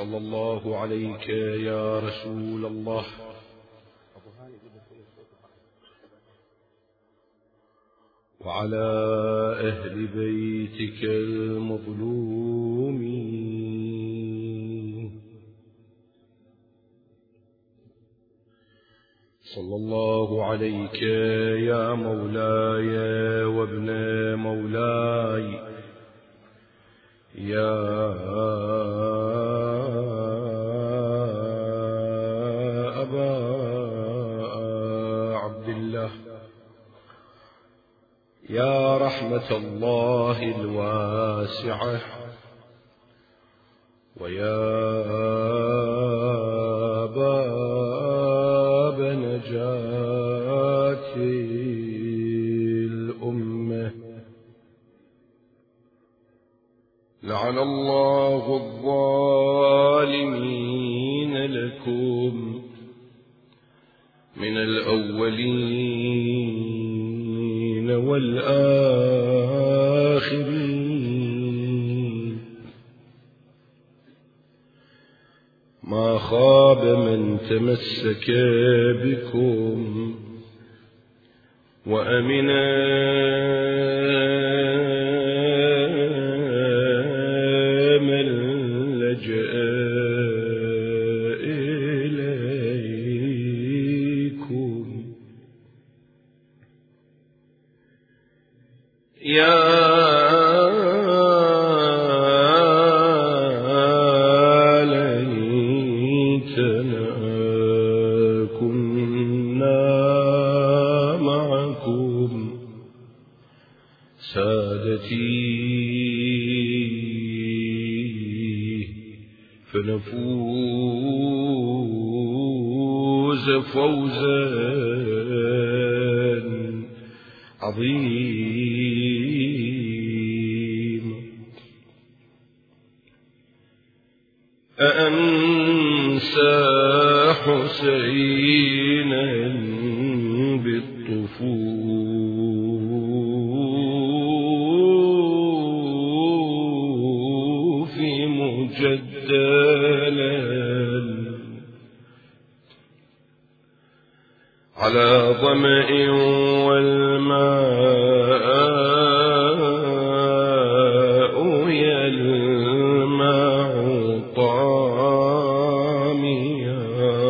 صلى الله عليك يا رسول الله وعلى أهل بيتك المظلومين صلى الله عليك يا مولاي وابن مولاي يا أبا عبد الله يا رحمة الله الواسعة ويا باب نجاة الأمة لعن الله الظالمين لكم من الأولين والآخرين ما خاب من تمسك بكم وأمن من لجأ إليكم يا ليتنا كنا معكم سادتي فنفوز فوزا عظيما أأنسى حسينا بالطفوف مجدلا على ظمأ والماء يلمع طاميا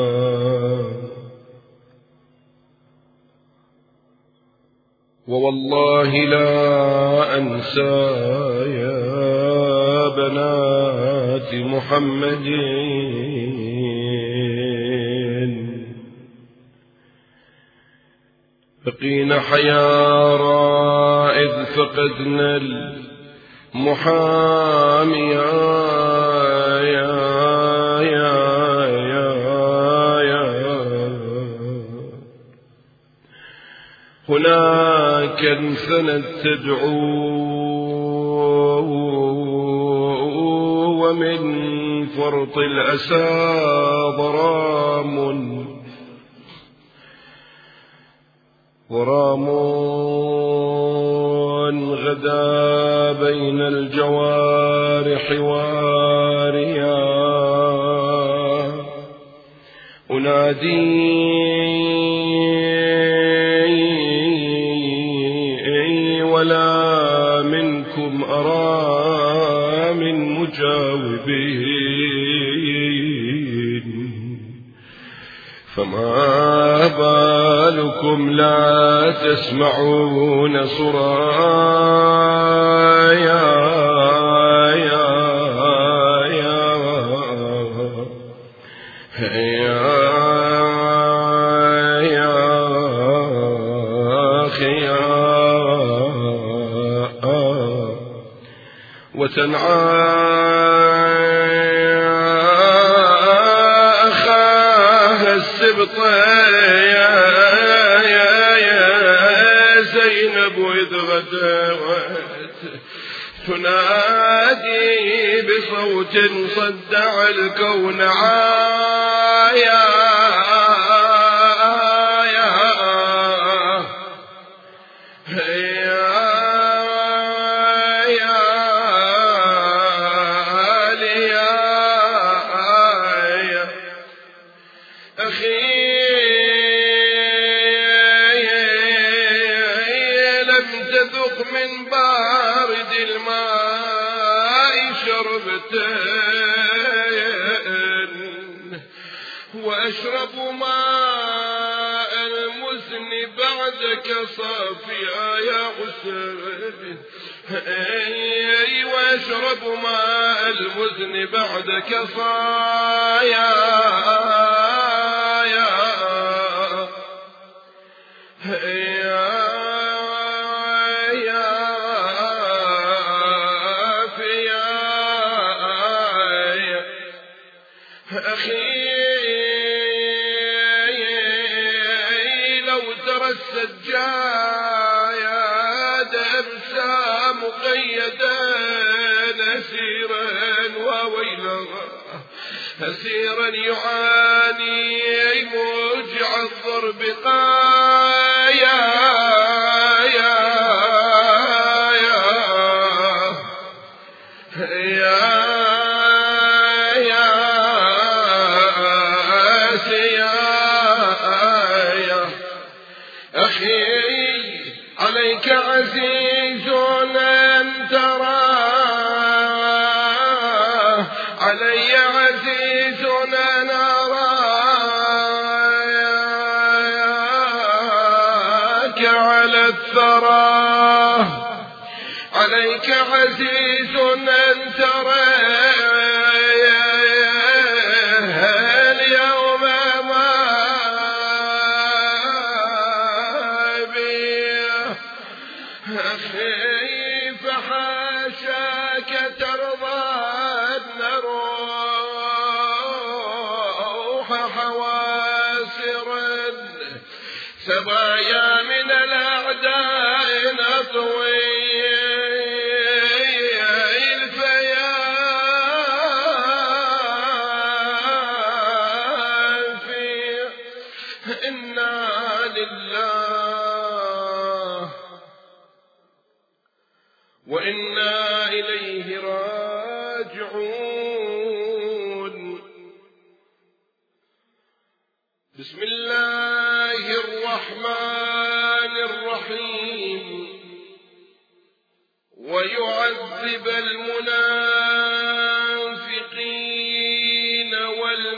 ووالله لا أنسى يا بنات محمد بقينا حيارى إذ فقدنا المحاميا هناك انثنت تدعو ومن فرط الأسى ورام غدا بين الجوارح واريا أنادي ولا منكم أرى من مجاوبين فما بالكم لا تسمعون صرايا وتنعى أخاها السبط يا زينب إذ غدوت تنادي بصوت صدع الكون عايا تذق من بارد الماء شربتين، وأشرب ماء المزن بعدك صافيا يا حسين، وأشرب ماء المزن بعدك صايا السجايا دبسا مقيدا أسيرا وويلها أسيرا يعاني موجع الضرب قايا عليك عزيز أن تراه، علي عزيز أن أراك على الثرى، عليك عزيز أن تراه اليوم ما أخي، فحاشاك ترضى أن نروح حواسرا سبايا من الأعداء نطوي الفيافي، إنا لله وإنا إليه راجعون. بسم الله الرحمن الرحيم. ويعذب المنافقين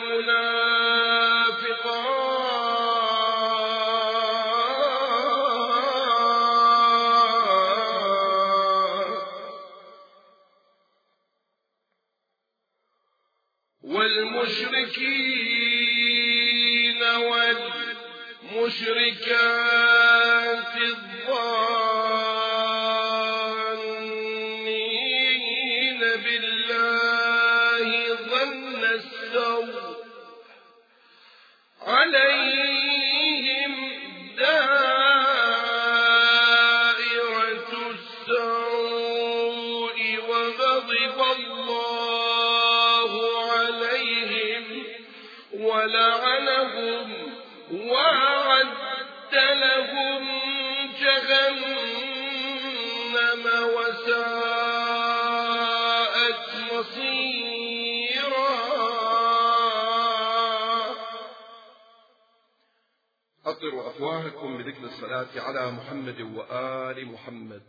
والمشركين والمشركات الظانين بالله ظن السوء عليهم دائرة السوء وغضب الله عليهم ولعنهم وأعد لهم جهنم وساءت مصيرا. أطروا أفواهكم بذكر الصلاة على محمد وآل محمد.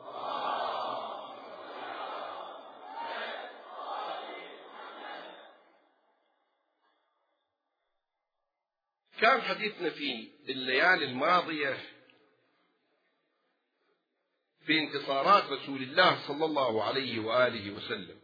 كان حديثنا في الليالي الماضية في انتصارات رسول الله صلى الله عليه وآله وسلم.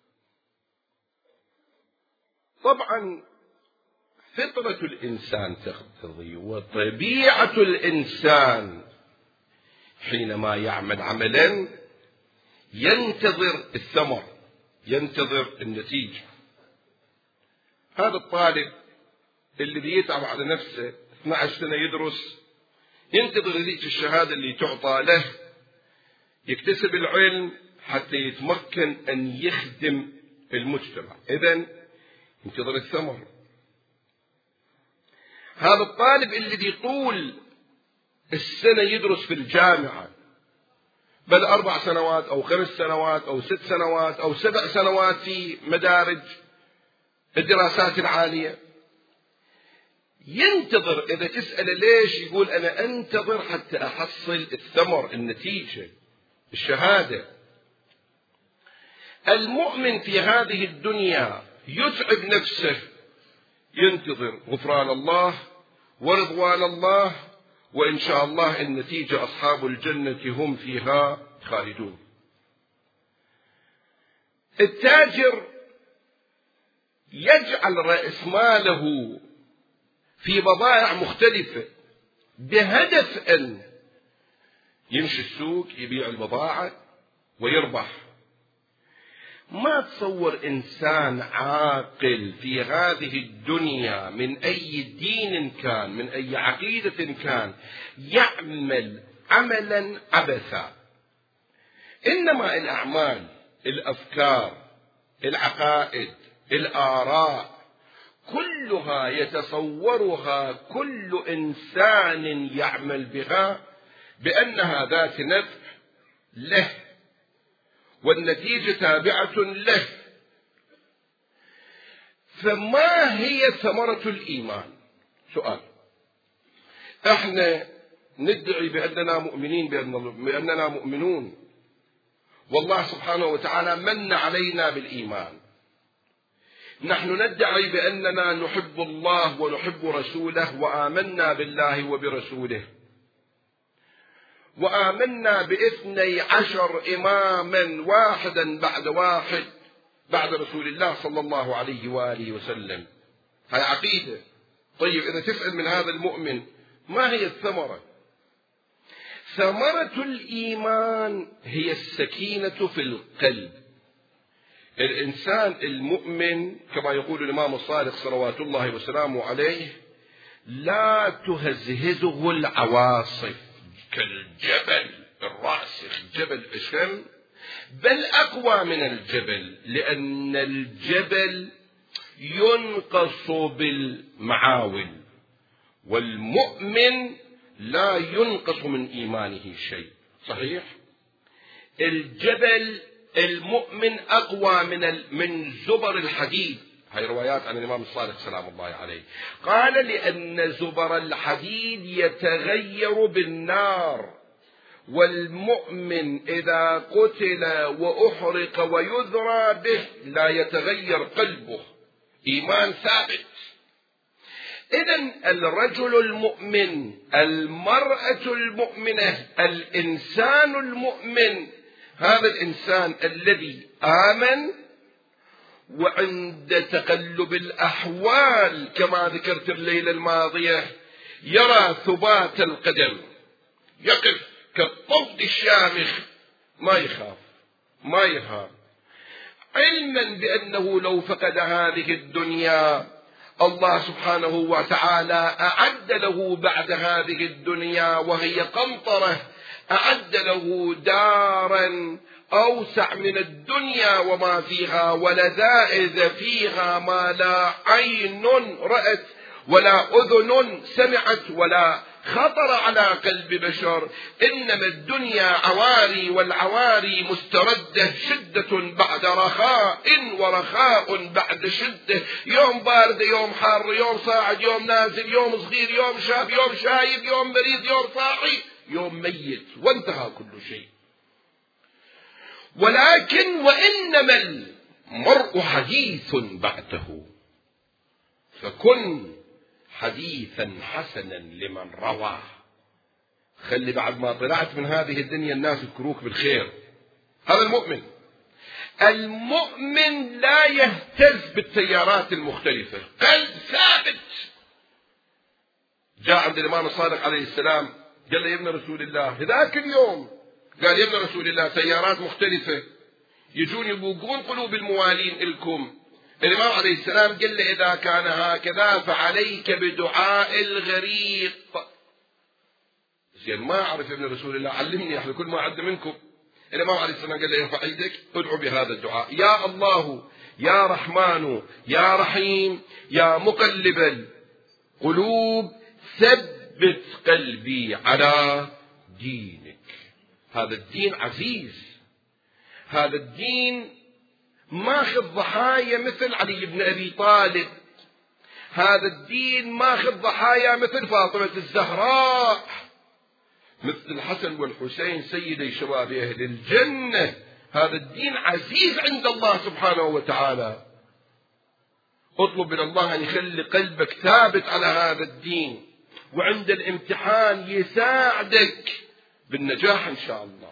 طبعا فطرة الإنسان تقتضي وطبيعة الإنسان حينما يعمل عملا ينتظر الثمر، ينتظر النتيجة. هذا الطالب اللي بيتعب على نفسه 12 سنة يدرس ينتظر ذيك الشهادة اللي تعطى له، يكتسب العلم حتى يتمكن أن يخدم المجتمع، إذن ينتظر الثمر. هذا الطالب اللي بيطول السنة يدرس في الجامعة، بل 4 سنوات أو 5 سنوات أو 6 سنوات أو 7 سنوات في مدارج الدراسات العالية، ينتظر. إذا تسأله ليش يقول أنا أنتظر حتى أحصل الثمر، النتيجة، الشهادة. المؤمن في هذه الدنيا يتعب نفسه، ينتظر غفران الله ورضوان الله، وإن شاء الله النتيجة أصحاب الجنة هم فيها خالدون. التاجر يجعل رأس ماله في بضائع مختلفة بهدف أن يمشي السوق يبيع البضاعة ويربح. ما تصور إنسان عاقل في هذه الدنيا من أي دين كان، من أي عقيدة كان، يعمل عملا عبثا. إنما الأعمال، الأفكار، العقائد، الآراء، كلها يتصورها كل إنسان يعمل بها بأنها ذات نفع له والنتيجة تابعة له. فما هي ثمرة الإيمان؟ سؤال. احنا ندعي بأننا مؤمنين، بأننا مؤمنون، والله سبحانه وتعالى من علينا بالإيمان. نحن ندعي بأننا نحب الله ونحب رسوله، وآمنا بالله وبرسوله، وآمنا ب12 إماما واحدا بعد واحد بعد رسول الله صلى الله عليه وآله وسلم. هاي عقيدة. طيب إذا تسأل من هذا المؤمن ما هي الثمرة؟ ثمرة الإيمان هي السكينة في القلب. الإنسان المؤمن كما يقول الإمام الصادق صلوات الله وسلامه عليه لا تهزهزه العواصف كالجبل الراسخ، جبل أشم، بل أقوى من الجبل، لأن الجبل ينقص بالمعاول، والمؤمن لا ينقص من إيمانه شيء. صحيح؟ الجبل المؤمن أقوى من زبر الحديد. هاي روايات عن الإمام الصادق سلام الله عليه. قال لأن زبر الحديد يتغير بالنار، والمؤمن إذا قتل وأحرق ويذرى به لا يتغير قلبه، إيمان ثابت. إذن الرجل المؤمن، المرأة المؤمنة، الإنسان المؤمن، هذا الإنسان الذي آمن وعند تقلب الأحوال كما ذكرت الليلة الماضية يرى ثبات القدم، يقف كالطفل الشامخ، ما يخاف ما يهاب، علما بأنه لو فقد هذه الدنيا الله سبحانه وتعالى أعد له بعد هذه الدنيا وهي قنطرة، أعد له دارا أوسع من الدنيا وما فيها، ولذائذ فيها ما لا عين رأت ولا أذن سمعت ولا خطر على قلب بشر. إنما الدنيا عواري، والعواري مستردة، شدة بعد رخاء ورخاء بعد شدة، يوم بارد يوم حار، يوم صاعد يوم نازل، يوم صغير يوم شاب، يوم شايب يوم مريض، يوم صاحي يوم ميت، وانتهى كل شيء. ولكن وإنما المرء حديث بعده، فكن حديثا حسنا لمن رواه. خلي بعد ما طلعت من هذه الدنيا الناس يذكروك بالخير. هذا المؤمن. المؤمن لا يهتز بالتيارات المختلفة، قلب ثابت. جاء عند الإمام الصادق عليه السلام قال له يا ابن رسول الله، ذاك اليوم قال يا ابن رسول الله تيارات مختلفة يجون يبوقون قلوب الموالين إلكم. الإمام عليه السلام قال له إذا كان هكذا فعليك بدعاء الغريق. زين ما أعرف يا ابن رسول الله، علمني أحد كل ما عد منكم. الإمام عليه السلام قال له ارفع يدك ادعو بهذا الدعاء: يا الله يا رحمن يا رحيم يا مقلب القلوب ثبت قلبي على دينك. هذا الدين عزيز، هذا الدين ماخذ ضحايا مثل علي بن أبي طالب، هذا الدين ماخذ ضحايا مثل فاطمة الزهراء، مثل الحسن والحسين سيدي شباب أهل الجنة. هذا الدين عزيز عند الله سبحانه وتعالى. اطلب من الله أن يخلي قلبك ثابت على هذا الدين، وعند الامتحان يساعدك بالنجاح إن شاء الله.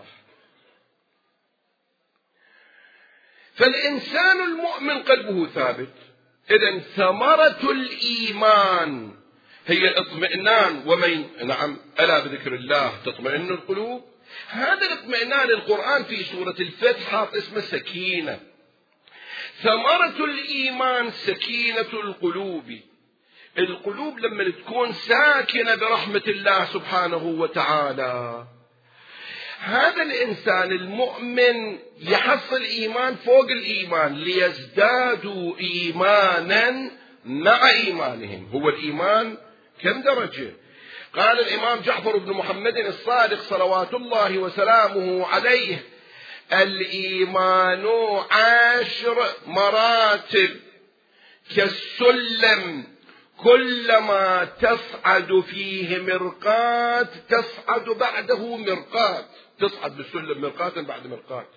فالإنسان المؤمن قلبه ثابت. إذن ثمرة الإيمان هي الاطمئنان. نعم، ألا بذكر الله تطمئن القلوب. هذا الاطمئنان القرآن في سورة الفتح حاط اسمه سكينة. ثمرة الإيمان سكينة القلوب. القلوب لما تكون ساكنة برحمة الله سبحانه وتعالى، هذا الإنسان المؤمن يحصل إيمان فوق الإيمان، ليزدادوا إيمانا مع إيمانهم. هو الإيمان كم درجة؟ قال الإمام جعفر بن محمد الصادق صلوات الله وسلامه عليه: الإيمان 10 مراتب كالسلم، كلما تصعد فيه مرقات تصعد بعده مرقات، تصعد بالسلم مرقات بعد مرقات.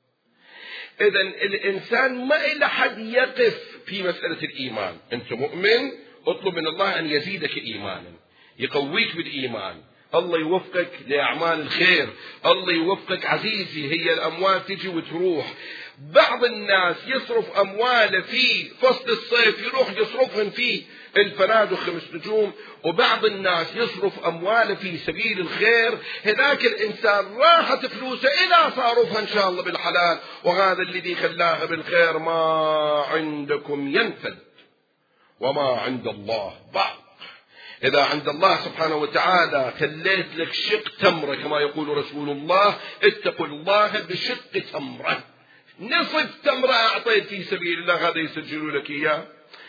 إذن الإنسان ما إلى حد يقف في مسألة الإيمان. أنت مؤمن، اطلب من الله أن يزيدك إيمانا، يقويك بالإيمان، الله يوفقك لأعمال الخير، الله يوفقك عزيزي. هي الأموال تجي وتروح. بعض الناس يصرف أمواله في فصل الصيف يروح يصرفهم في الفنادق 5 نجوم، وبعض الناس يصرف أمواله في سبيل الخير. هذاك الإنسان راحت فلوسه إلى صارفها إن شاء الله بالحلال، وهذا الذي خلاها بالخير. ما عندكم ينفد وما عند الله باق. إذا عند الله سبحانه وتعالى خليت لك شق تمرة كما يقول رسول الله: اتقوا الله بشق تمرة. نصف تمرة أعطيت في سبيل الله، هذا يسجلوا لك إياه.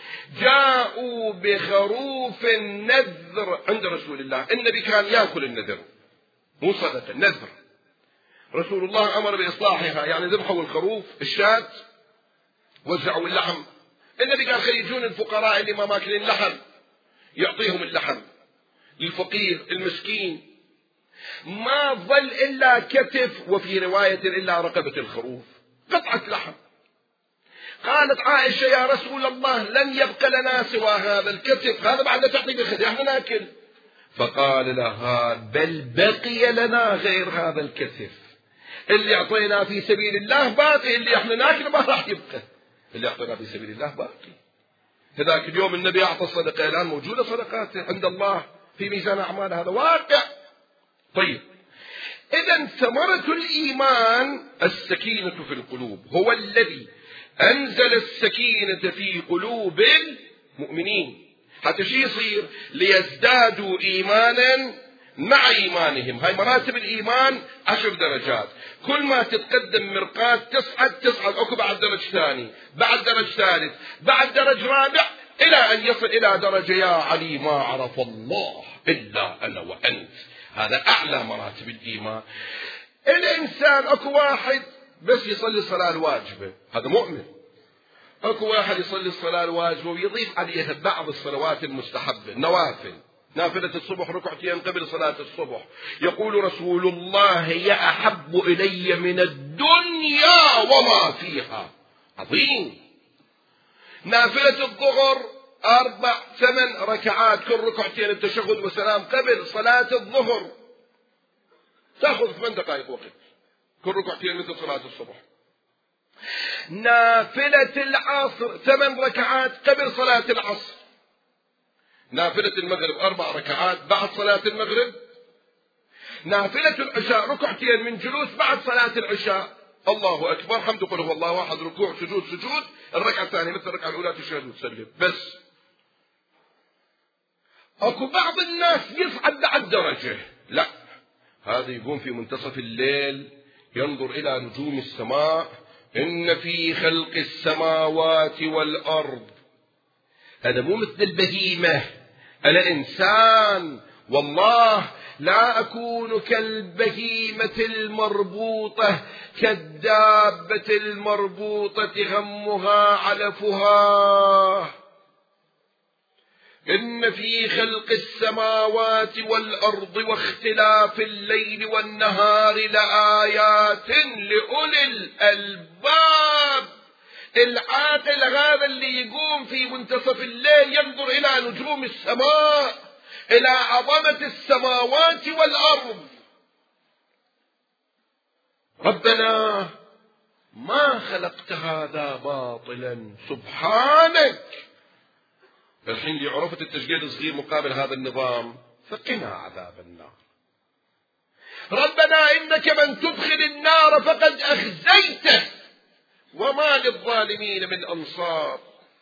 جاءوا بخروف النذر عند رسول الله. النبي كان يأكل النذر، مو صدقة، نذر. رسول الله أمر بإصلاحها، يعني ذبحوا الخروف الشاة وزعوا اللحم. النبي قال خيجون الفقراء اللي ما ماكلين لحم، يعطيهم اللحم للفقير المسكين. ما ظل إلا كتف، وفي رواية إلا رقبة الخروف، قطعة لحم. قالت عائشة: يا رسول الله لن يبقى لنا سوى هذا الكتف، هذا بعد تعطي بخدي احنا ناكل. فقال لها: بل بقي لنا غير هذا الكتف، اللي اعطينا في سبيل الله باقي، اللي احنا ناكل ما راح يبقى، اللي اعطينا في سبيل الله باقي. هذاك اليوم النبي أعطى الصدقة، الآن موجودة صدقاته عند الله في ميزان أعمال، هذا واقع. طيب، إذن ثمرة الإيمان السكينة في القلوب. هو الذي أنزل السكينة في قلوب المؤمنين حتى شي يصير؟ ليزدادوا إيمانا مع إيمانهم. هاي مراتب الإيمان 10 درجات، كل ما تتقدم مرقات تصعد أكو بعد درج ثاني، بعد درج ثالث، بعد درج رابع، إلى أن يصل إلى درجة: يا علي ما عرف الله إلا أنا وأنت. هذا أعلى مراتب الإيمان. الإنسان أكو واحد بس يصلي الصلاة الواجبة، هذا مؤمن. أكو واحد يصلي الصلاة الواجبة ويضيف عليها بعض الصلوات المستحبة، نوافل، نافلة الصبح 2 ركعتين قبل صلاة الصبح. يقول رسول الله: هي أحب إلي من الدنيا وما فيها. عظيم. نافلة الظهر 8 ركعات، كل ركعتين التشهد وسلام قبل صلاة الظهر، تأخذ 8 دقائق وقت، كل ركعتين مثل صلاة الصبح. نافلة العصر 8 ركعات قبل صلاة العصر. نافلة المغرب 4 ركعات بعد صلاة المغرب. نافلة العشاء 2 ركعتين من جلوس بعد صلاة العشاء. الله أكبر، حمد قل هو الله واحد، ركوع سجود سجود، الركعة الثانية مثل الركعة الأولى تشهد وتسلم بس. أكو بعض الناس يصعد بعد درجة، لا، هذا يقوم في منتصف الليل ينظر إلى نجوم السماء: إن في خلق السماوات والأرض. هذا مو مثل البهيمة، أنا إنسان، والله لا أكون كالبهيمة المربوطة، كالدابة المربوطة غمها علفها. إن في خلق السماوات والأرض واختلاف الليل والنهار لآيات لأولي الألباب. العاقل هذا اللي يقوم في منتصف الليل ينظر إلى نجوم السماء، إلى عظمة السماوات والأرض. ربنا ما خلقت هذا باطلا سبحانك. الحين اللي عرفت التشقيق الصغير مقابل هذا النظام فقنا عذاب النار. ربنا إنك من تدخل النار فقد أخزيته وما للظالمين من أنصار.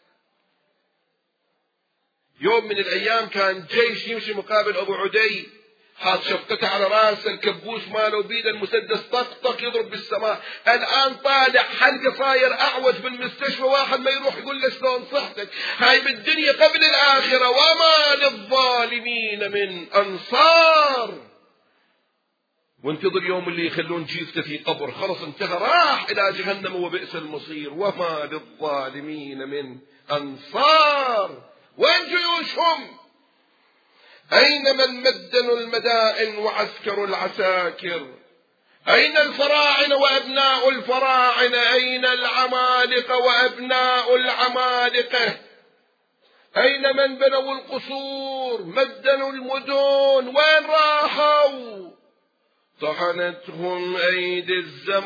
يوم من الأيام كان جيش يمشي مقابل أبو عدي، حاط شفقته على راسه، الكبوس ماله بيده المسدس طق يضرب بالسماء. الآن طالع حلقة صاير أعوج بالمستشفى، واحد ما يروح يقول له شلون صحتك، هاي بالدنيا قبل الآخرة وما للظالمين من أنصار. وانتظر يوم اللي يخلون جيفته في قبر، خلص انتهى، راح إلى جهنم وبئس المصير. وما للظالمين من أنصار. وين جيوشهم؟ أين من مدنوا المدائن وعسكروا العساكر؟ أين الفراعنة وأبناء الفراعنة؟ أين العمالقة وأبناء العمالقة؟ أين من بنوا القصور مدنوا المدن؟ وين راحوا؟ طحنتهم أيدي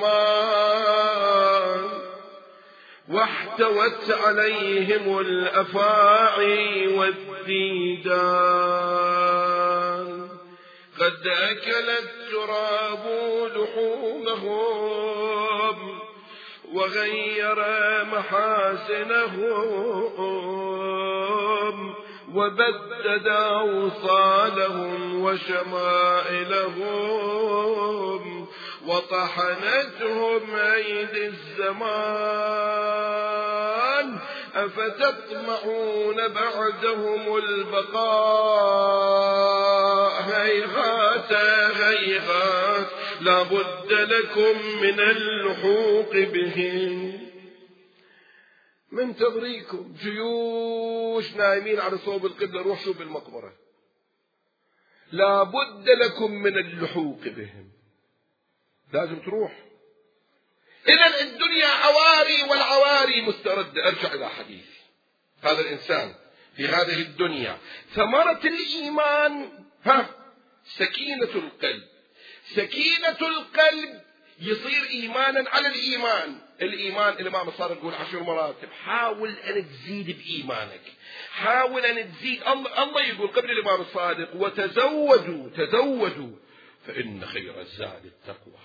الزمان واحتوت عليهم الأفاعي والديدان. قد أكل التراب لحومهم وغير محاسنهم وبدد أوصالهم وشمائلهم وطحنتهم أيدي الزمان. أفتطمعون بعدهم البقاء؟ هيهات هيهات لا بد لكم من اللحوق بهم. من تبريكم جيوش نايمين على صوب القبلة، روح شوف المقبرة. لا بد لكم من اللحوق بهم، لازم تروح. إذا الدنيا عواري والعواري مستردة. أرجع إلى حديثي. هذا الإنسان في هذه الدنيا ثمرة الإيمان سكينة القلب. سكينة القلب يصير إيمانا على الإيمان. الإيمان الإمام الصادق يقول 10 مراتب. حاول أن تزيد بإيمانك، حاول أن تزيد. الله يقول قبل الإمام الصادق تزودوا فإن خير الزاد التقوى.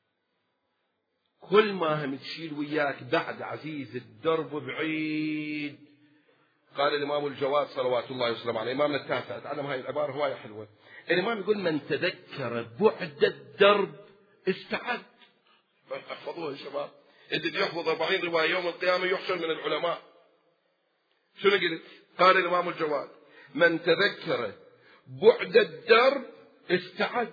كل ما هم تشيل وياك بعد عزيز الدرب بعيد. قال الإمام الجواد صلوات الله وسلامه عليه، إمامنا التاسع، أتعلم هاي العبارة هواية حلوة. الإمام يقول من تذكر بعد الدرب استعد. احفظوها يا شباب. اللي يحفظ 40 رواية يوم القيامة يحشر من العلماء. شنو قلت؟ قال الإمام الجواد من تذكر بعد الدرب استعد.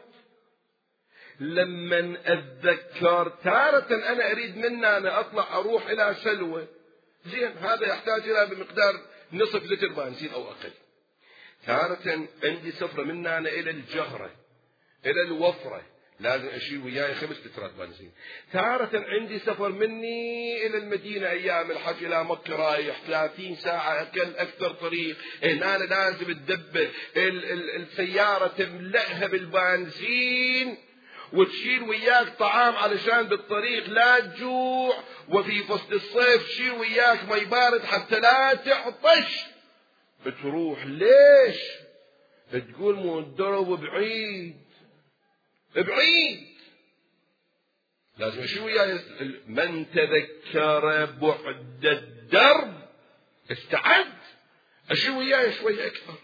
لمن أتذكر تارة أنا أريد منا أنا أطلع أروح إلى سلوى، زين هذا يحتاج إلى بمقدار نصف لتر بنزين أو أقل. تارة عندي سفرة منا أنا إلى الجهرة إلى الوفرة، لازم أشيل وياي 5 لترات بنزين. تارة عندي سفر مني إلى المدينة أيام الحج إلى مكة رايح 30 ساعة أكثر طريق. هنا أنا لازم تدبر السيارة تملأها بالبنزين وتشيل وياك طعام علشان بالطريق لا تجوع، وفي فصل الصيف تشيل وياك مي بارد حتى لا تعطش. بتروح ليش؟ تقول مو الدرب بعيد، لازم اشيل وياك. من تذكر بعد الدرب استعد. اشيل وياي شوي اكثر.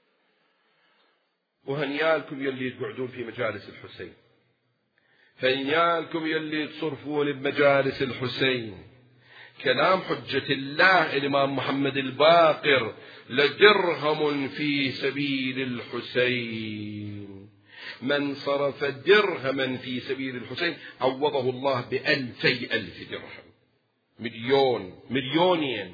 وهنيالكم يلي تقعدون في مجالس الحسين، هنيالكم يلي تصرفون بمجالس الحسين. كلام حجة الله الإمام محمد الباقر لدرهم في سبيل الحسين. من صرف درهما في سبيل الحسين عوضه الله ب2,000 درهم. مليونين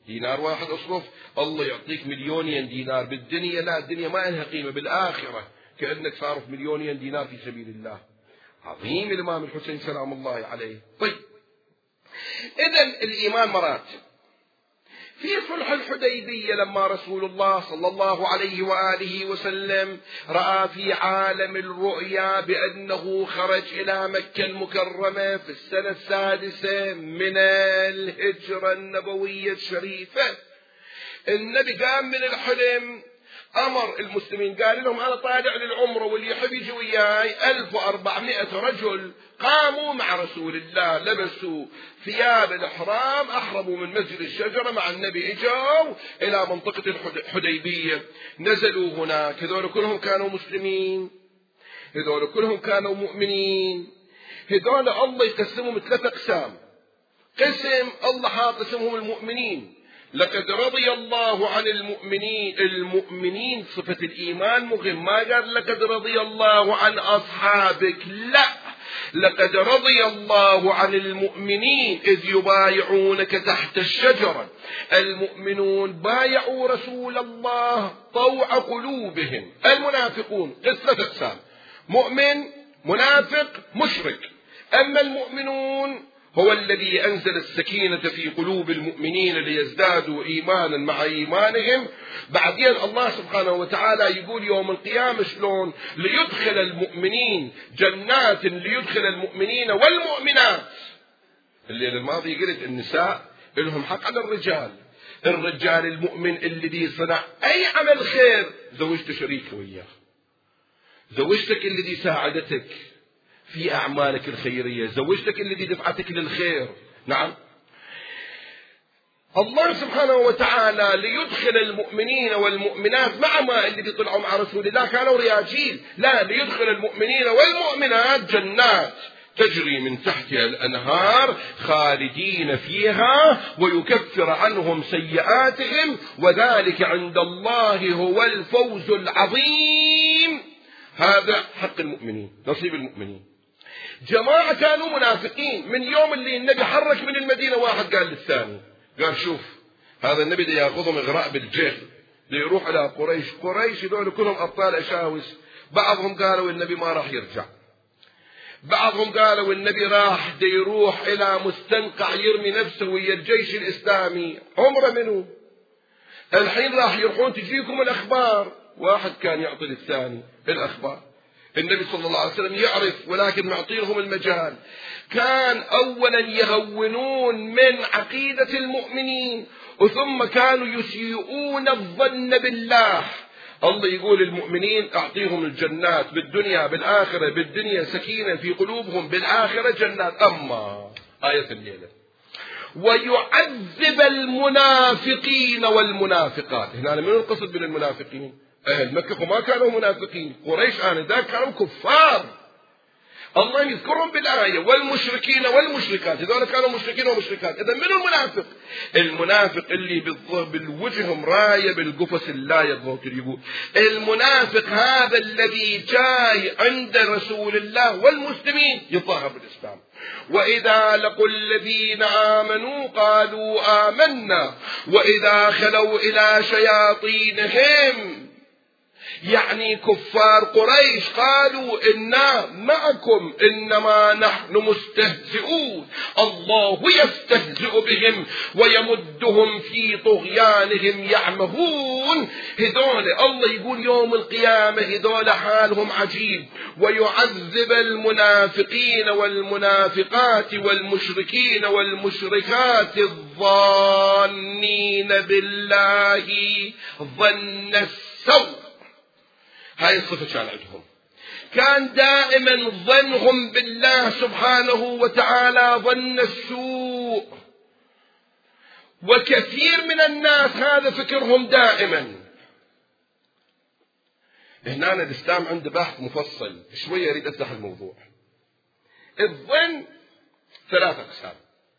دينار واحد اصرف الله يعطيك مليونين دينار بالدنيا، لا الدنيا ما لها قيمة، بالآخرة كأنك صارف مليونين دينار في سبيل الله. عظيم الإمام الحسين سلام الله عليه. طيب إذن الإيمان مراتب. في صلح الحديبية لما رسول الله صلى الله عليه وآله وسلم رأى في عالم الرؤيا بأنه خرج إلى مكة المكرمة في السنة 6 من الهجرة النبوية الشريفة، النبي قام من الحلم أمر المسلمين قال لهم أنا طالع للعمرة واللي يحب يجي وياي. 1400 رجل قاموا مع رسول الله، لبسوا ثياب الإحرام، أحرموا من مسجد الشجرة مع النبي، إجوا إلى منطقة الحديبية، نزلوا هناك. هذول كلهم كانوا مسلمين، هذول كلهم كانوا مؤمنين. هذول الله يقسمهم 3 أقسام. قسم الله حاط اسمهم المؤمنين، لقد رضي الله عن المؤمنين صفة الإيمان مهم، ما قال لقد رضي الله عن أصحابك، لا، لقد رضي الله عن المؤمنين إذ يبايعونك تحت الشجرة. المؤمنون بايعوا رسول الله طوع قلوبهم. المنافقون 3 أقسام: مؤمن، منافق، مشرك. أما المؤمنون هو الذي أنزل السكينة في قلوب المؤمنين ليزدادوا إيمانا مع إيمانهم. بعدين الله سبحانه وتعالى يقول يوم القيامة شلون ليدخل المؤمنين جنات، ليدخل المؤمنين والمؤمنات. الليلة الماضي قلت النساء لهم حق على الرجال. الرجال المؤمن الذي صنع أي عمل خير زوجته شريك وياه، زوجتك الذي ساعدتك في أعمالك الخيرية، زوجتك الذي دفعتك للخير. نعم، الله سبحانه وتعالى ليدخل المؤمنين والمؤمنات مع ما الذي طلعوا مع رسول الله كانوا رياجيل، لا، ليدخل المؤمنين والمؤمنات جنات تجري من تحتها الأنهار خالدين فيها ويكفر عنهم سيئاتهم وذلك عند الله هو الفوز العظيم. هذا حق المؤمنين، نصيب المؤمنين. جماعة كانوا منافقين. من يوم اللي النبي حرك من المدينة واحد قال للثاني، قال شوف هذا النبي ده ياخذهم إغراء بالجيل ليروح إلى قريش. قريش دول كلهم أبطال أشاوس. بعضهم قالوا النبي ما راح يرجع، بعضهم قالوا النبي راح يروح إلى مستنقع يرمي نفسه ويا الجيش الإسلامي. عمره منه الحين راح يروحون تجيكم الأخبار. واحد كان يعطي للثاني الأخبار. النبي صلى الله عليه وسلم يعرف ولكن معطيهم المجال. كان أولا يهونون من عقيدة المؤمنين، وثم كانوا يسيئون الظن بالله. الله يقول المؤمنين أعطيهم الجنات بالدنيا بالآخرة، بالدنيا سكينة في قلوبهم، بالآخرة جنات. أما آية الليلة ويعذب المنافقين والمنافقات. هنا من القصد من المنافقين؟ أهل مكة ما كانوا منافقين، قريش آنذاك كانوا كفار. الله يذكرهم بالآية والمشركين والمشركات، هذول كانوا مشركين ومشركات. إذا من المنافق؟ المنافق اللي بالوجه مراية بالقفص لا يضغط يقول. المنافق هذا الذي جاي عند رسول الله والمسلمين يظاهر بالإسلام. وإذا لقوا الذين آمنوا قالوا آمنا وإذا خلوا إلى شياطينهم، يعني كفار قريش، قالوا إنا معكم إنما نحن مستهزئون. الله يستهزئ بهم ويمدهم في طغيانهم يعمهون. هذول الله يقول يوم القيامة هذول حالهم عجيب. ويعذب المنافقين والمنافقات والمشركين والمشركات الظانين بالله ظن السوء. هاي الصفة كان عندهم، كان دائما ظنهم بالله سبحانه وتعالى ظن السوء. وكثير من الناس هذا فكرهم دائما. هنا الإسلام عنده بحث مفصل شوية، أريد أفتح الموضوع. الظن 3 أقسام.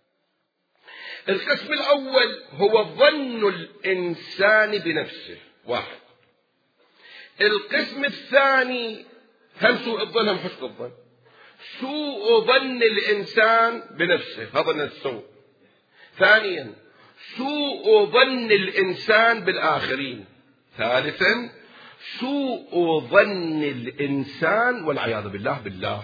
القسم الأول هو ظن الإنسان بنفسه، 1. القسم الثاني هل سوء الظن هم حسن الظن؟ سوء ظن الإنسان بنفسه، هذا من السوء. ثانيا سوء ظن الإنسان بالآخرين. ثالثا سوء ظن الإنسان والعياذ بالله.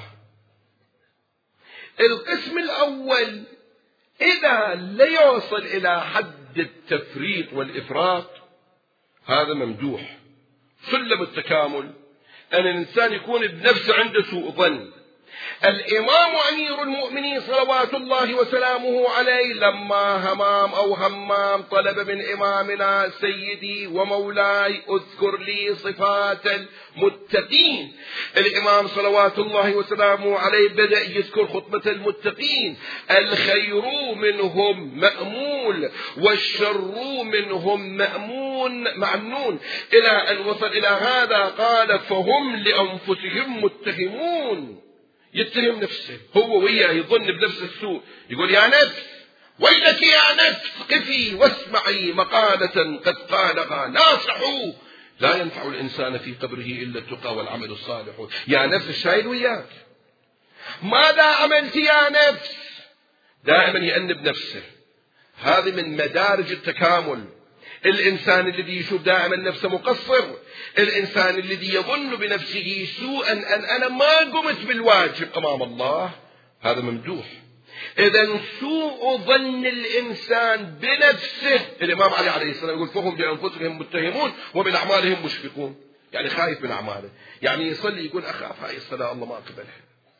القسم الأول إذا لا يوصل إلى حد التفريط والإفراط هذا ممدوح. سلم التكامل أن الإنسان يكون بنفسه عنده سوء ظن. الإمام أمير المؤمنين صلوات الله وسلامه عليه لما همام طلب من إمامنا سيدي ومولاي اذكر لي صفات المتقين، الإمام صلوات الله وسلامه عليه بدأ يذكر خطبة المتقين: الخير منهم مأمول والشر منهم مأمون، إلى أن وصل إلى هذا قال: فهم لأنفسهم متهمون. يتهم نفسه هو وياه، يظن بنفسه السوء، يقول: يا نفس ويلك يا نفس قفي واسمعي مقالة قد قالها ناصح، لا ينفع الإنسان في قبره إلا التقى والعمل الصالح. يا نفس الشايل وياك، ماذا عملت يا نفس؟ دائما يأنب نفسه. هذه من مدارج التكامل. الإنسان الذي يشوف دائما نفسه مقصر، الإنسان الذي يظن بنفسه سوءا أن أنا ما قمت بالواجب أمام الله، هذا ممدوح. إذن سوء ظن الإنسان بنفسه، الإمام علي عليه السلام يقول: فهم بأنفسهم متهمون ومن أعمالهم مشفقون، يعني خايف من أعماله. يعني يصلي يقول: أخاف هاي الصلاة الله ما قبلها،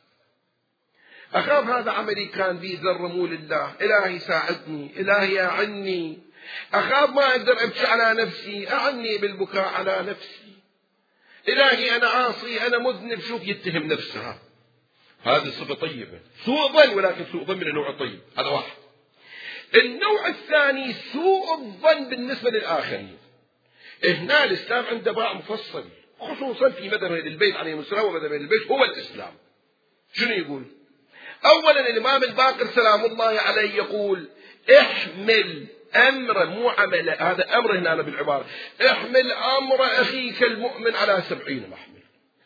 أخاف هذا عملي كان بي ذرموا لله، إلهي ساعدني، إلهي أعني، أخاف ما أقدر أبكي على نفسي، أعني بالبكاء على نفسي، إلهي أنا عاصي، أنا مذنب. شوف يتهم نفسها. هذه صفة طيبة، سوء ظن، ولكن سوء ظن من النوع الطيب. هذا واحد. النوع الثاني سوء الظن بالنسبة للآخرين. هنا الإسلام عنده باع مفصل، خصوصا في مذهب أهل البيت عليهم السلام، ومذهب أهل البيت هو الإسلام. شنو يقول؟ أولا الإمام الباقر سلام الله عليه يقول: احمل أمر، مو عمل، هذا أمر هنا بالعبارة، احمل أمر أخيك المؤمن على 70 محمل،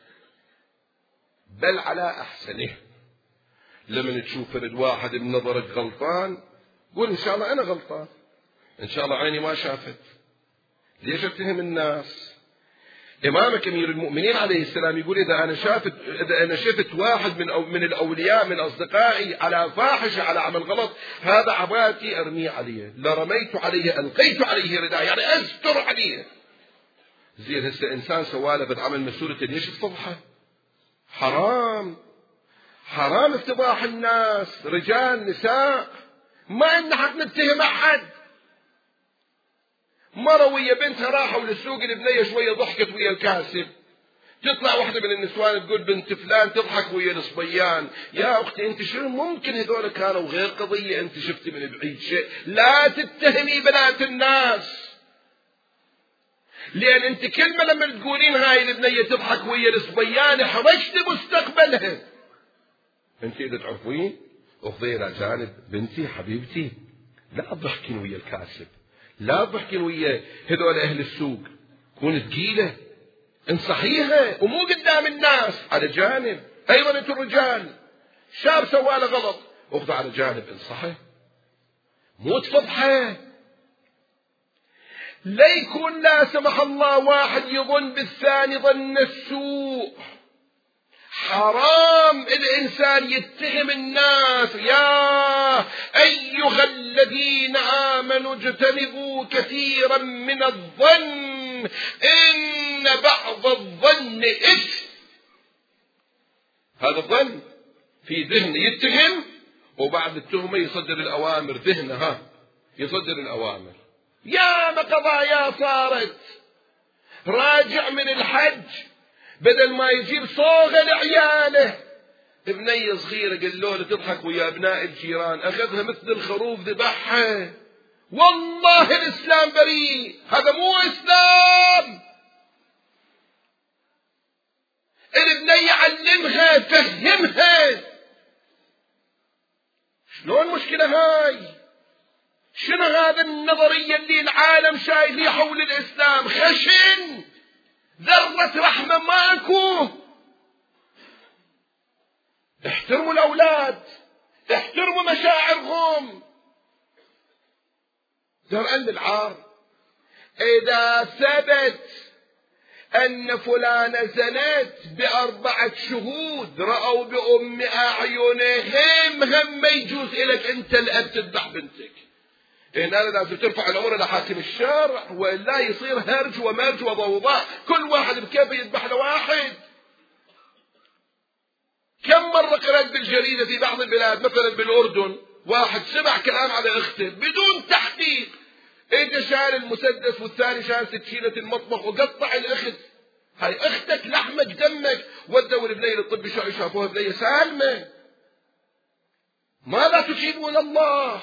بل على أحسنه. لما تشوف فرد واحد بنظرك غلطان قول: إن شاء الله أنا غلطان، إن شاء الله عيني ما شافت، ليش أتهم الناس؟ إمامك أمير المؤمنين عليه السلام يقول: إذا أنا شفت واحد من الأولياء من أصدقائي على فاحشة، على عمل غلط، هذا عباتي أرميه عليه، لرميت عليه ألقيت عليه رداء، يعني أستر عليه. زين هسه إنسان سواله بالعمل مسؤولة ليش تفضحه؟ حرام افتضاح الناس، رجال نساء، ما إن حق نتهم أحد. مرة ويا بنتها راحوا للسوق، البنية شوية ضحكت ويا الكاسب، تطلع واحدة من النسوان تقول: بنت فلان تضحك ويا الصبيان. يا أختي أنت شنو ممكن هذول كانوا غير قضية، أنت شفتي من بعيد شيء، لا تتهمي بنات الناس، لأن أنت كلمة لما تقولين هاي البنية تضحك ويا الصبيان حرجت مستقبلها. أنت إذا تعرفين أخذي إلى جانب بنتي حبيبتي، لا تضحكين ويا الكاسب، لا تضحكين ويا هذول أهل السوق، كون ثقيلة، انصحيها ومو قدام الناس، على جانب. أيضا أنتم الرجال، شاب سواله غلط أخذ على جانب، انصحه، مو تفضحه. لا يكون لا سمح الله واحد يظن بالثاني ظن السوء. حرام الإنسان يتهم الناس. يا أيها الذين آمنوا اجتنبوا كثيرا من الظن إن بعض الظن إثم. هذا الظن في ذهن يتهم، وبعد التهمة يصدر الأوامر، ذهنها يصدر الأوامر. يا ما قضايا صارت، راجع من الحج بدل ما يجيب صوغة لعياله، ابنية صغيرة قال له تضحك ويا ابناء الجيران، أخذها مثل الخروف ذبحها. والله الإسلام بريء، هذا مو إسلام. الابنية علمها، فهمها. شلون مشكلة هاي؟ شنو هذا النظرية اللي العالم شايفها حول الإسلام؟ خشن، ذرة رحمة ماكو. احترموا الأولاد، احترموا مشاعرهم. درءا للعار. إذا ثبت أن فلانة زنت ب4 شهود رأوا بأم أعينهم، هم ما يجوز إليك أنت الأب تذبح بنتك. هنا لازم ترفع الأمر إلى حاكم الشرع، ولا يصير هرج ومرج وضوضاء، كل واحد بكيفه يذبح لواحد. كم مرة قرأت بالجريدة في بعض البلاد مثلا بالأردن واحد سمع كلام على أخته بدون تحقيق، إجا شال المسدس والثاني شال سكينة المطبخ وقطع الأخت. هاي أختك لحمك دمك، ودوا البنية للطب شافوها بنية سالمة. ماذا تجيبون الله؟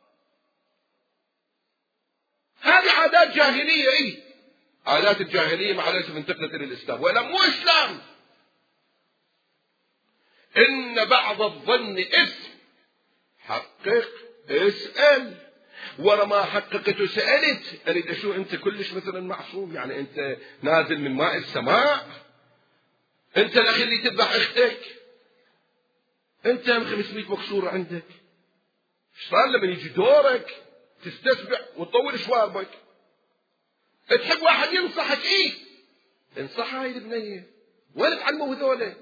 هذه عادات جاهلية. إيه عادات الجاهلية معلش انتقلت إلى الإسلام، ولا مو إسلام. إن بعض الظن إثم، حقق اسأل. ورا ما حققت وسألت أريد شو أنت كلش مثلا معصوم؟ يعني أنت نازل من ماء السماء؟ أنت الأخي اللي تذبح أختك؟ أنت 500 مكسورة عندك، إيش صار لما يجي دورك تستسبع وتطول شواربك؟ تحب واحد ينصحك، إيه انصح هاي البنية، وين تعلموا هذولا؟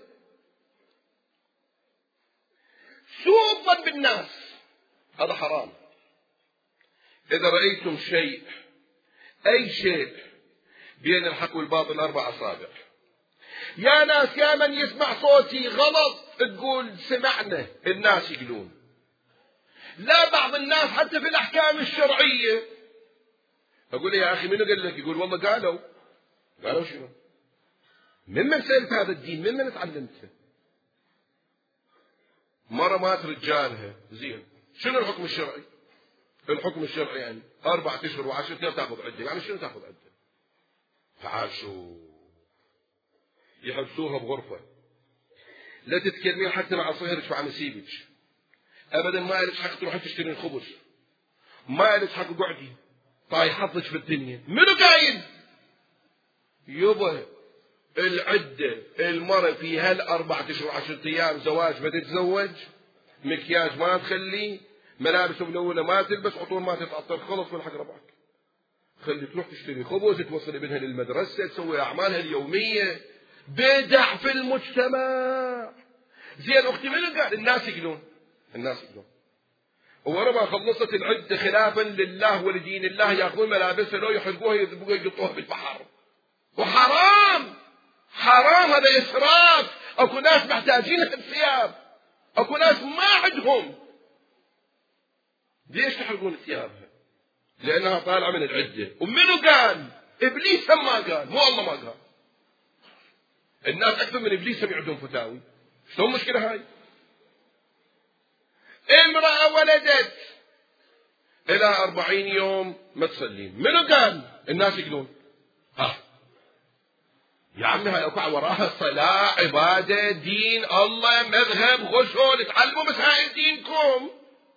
سوء الظن بالناس هذا حرام. إذا رأيتم شيء، أي شيء، بين الحق والباطل 4 أصابع. يا ناس، يا من يسمع صوتي غلط تقول سمعنا، الناس يقولون. لا، بعض الناس حتى في الأحكام الشرعية أقول يا أخي منو قال لك؟ يقول والله قالوا شنو؟ ممن سألت هذا الدين؟ ممن تعلمته؟ مرة مات رجالها، زين، شنو الحكم الشرعي؟ الحكم الشرعي يعني 4 أشهر و10 أيام تأخذ عدة. يعني شنو تأخذ عدة؟ تعال شو يحبسوها بغرفة، لا تتكلمين حتى مع صهرك مع نسيبك أبدا، ما لك حق تروحين تشترين خبز، ما لك حق قعدي طايحتك في الدنيا. منو قايل؟ يبا العدة المرة في هال4 أشهر و10 أيام زواج ما تتزوج، مكياج ما تخليه، ملابس ملونة ما تلبس، عطور ما تتعطر، خلص من حق ربعك. خلي تروح تشتري خبز، توصل ابنها للمدرسة، تسوي أعمالها اليومية. بدع في المجتمع. زين أختي منو قال؟ الناس يقولون. ورا ما خلصت العدة خلافا لله ولدين الله يأخذون ملابسها لو يحرقوها يذبوها يقطوها بالبحر. وحرام، حرام، هذا إسراف. أكو ناس محتاجين الثياب، أكو ناس ما عندهم. ليش تحرقون ثيابها؟ لأنها طالعة من العدة. ومنو قال؟ إبليس ما قال، مو الله ما قال. الناس أكثر من إبليس يعدون فتاوي. شلون مشكلة هاي؟ امرأة ولدت إلى 40 يوم ما تصلين، منو قال؟ الناس يقولون. يا عمي هاي وراها صلاة، عبادة، دين الله، مذهب، غسل، تعلموا مسائل دينكم.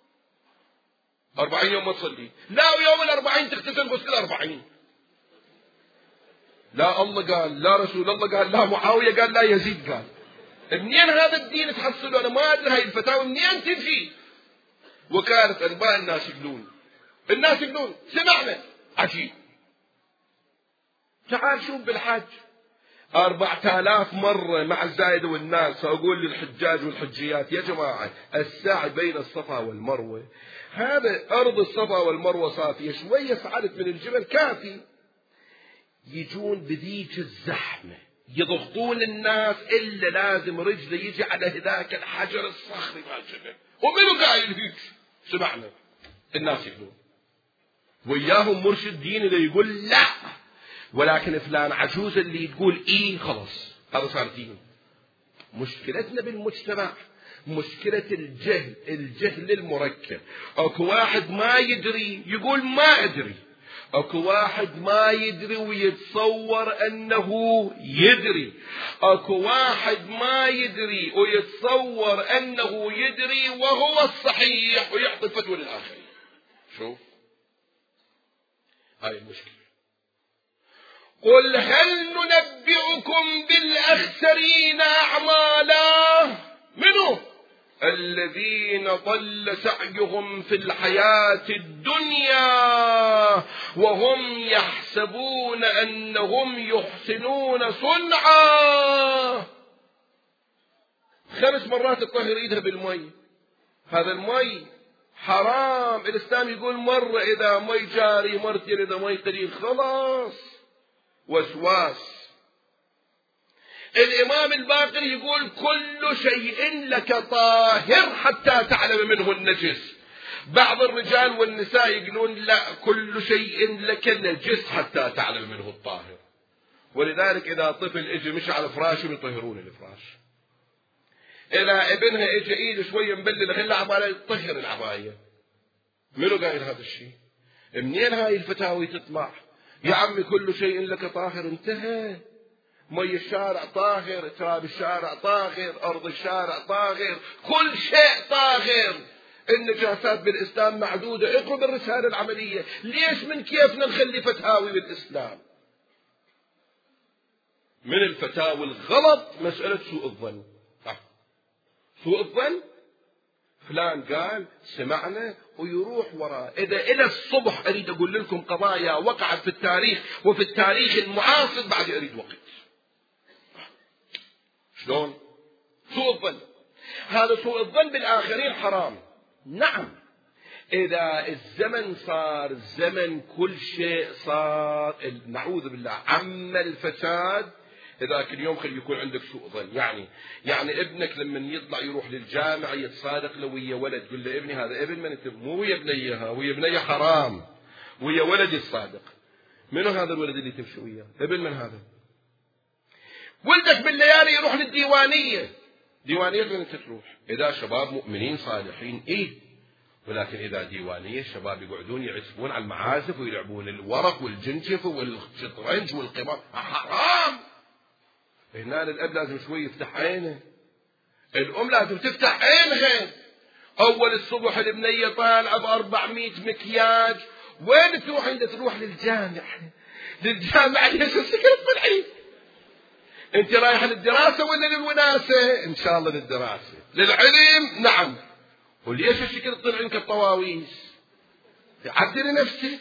40 يوم ما تصلي، لا ويوم 40 تغتسل غسل 40. لا الله قال، لا رسول الله قال، لا معاوية قال، لا يزيد قال. منين هذا الدين تحصله؟ أنا ما أدري هاي الفتاوى منين تجي. وكالة أنباء الناس يقولون سمعنا. عجيب. تعال شوف بالحج 4000 مرة مع الزايدة والناس، أقول للحجاج والحجيات يا جماعة السعي بين الصفا والمروة، هذا أرض الصفا والمروة صافية، شوية صعدت من الجبل كافي. يجون بذيك الزحمة يضغطون الناس، إلا لازم رجله يجي على هذاك الحجر الصخري مع الجبل. ومنو قايل هيك؟ سمعنا. الناس يقولون. وياهم مرشد ديني اللي يقول لا، ولكن فلان عجوز اللي تقول إيه، خلاص هذا صار دين. مشكلتنا بالمجتمع مشكلة الجهل المركب. أكو واحد ما يدري يقول ما أدري، أكو واحد ما يدري ويتصور أنه يدري، أكو واحد ما يدري ويتصور أنه يدري وهو الصحيح ويعطي فتوى للآخرين. شوف هاي المشكلة. قل هل ننبئكم بالأخسرين أعمالا؟ منو؟ الذين ضل سعيهم في الحياة الدنيا وهم يحسبون أنهم يحسنون صنعا. 5 مرات تطهر ايدها بالمي. هذا المي حرام. الإسلام يقول مرة إذا مي جاري، مرتين إذا مي قليل، خلاص وسواس. الإمام الباقر يقول كل شيء لك طاهر حتى تعلم منه النجس. بعض الرجال والنساء يقولون لا، كل شيء لك نجس حتى تعلم منه الطاهر. ولذلك إذا طفل اجى مشى على فراشه يطهرون الفراش. إذا ابنها اجى ايده شوية مبلل خلى عباية يطهر العباية. منو قايل هذا الشيء؟ منين هاي الفتاوي تطلع؟ يا عمي كل شيء لك طاهر، انتهى. مي الشارع طاهر، تراب الشارع طاهر، أرض الشارع طاهر، كل شيء طاهر. النجاسات بالإسلام معدودة. اقرب الرسالة العملية. ليش من كيفنا نخلي فتاوي بالإسلام؟ من الفتاوي الغلط مسألة سوء الظن. سوء الظن فلان قال سمعنا ويروح وراء. إذا إلى الصبح أريد أقول لكم قضايا وقعت في التاريخ وفي التاريخ المعاصر بعد أريد وقت. شلون؟ سوء الظن. هذا سوء الظن بالآخرين حرام. نعم، إذا الزمن صار زمن كل شيء صار نعوذ بالله عم الفساد، إذاك اليوم خلي يكون عندك سوء ظن. يعني ابنك لما يطلع يروح للجامعة يتصادق له ويا ولد، تقول له ابني هذا ابن من انت؟ مو ويا بنيها، ويا بنيها حرام، ويا ولد الصادق. منو هذا الولد اللي تمشي وياه؟ ابن من هذا؟ ولدك بالليالي يروح للديوانية. ديوانية من انت تروح؟ إذا شباب مؤمنين صالحين إيه، ولكن إذا ديوانية الشباب يقعدون يعزفون على المعازف ويلعبون الورق والجنجف والشطرنج والقمار، حرام. هنا الأب لازم شوي يفتح عينه، الأم لازم تفتح عينها. أول الصبح البنية طالعة ب400 مكياج، وين تروح؟ عندها تروح للجامعة ليش السكر الطلعي؟ أنت رايحة للدراسة ولا للوناسة؟ إن شاء الله للدراسة، للعلم نعم. وليش الشكل الطلعي كالطواويس؟ تعدلي نفسك.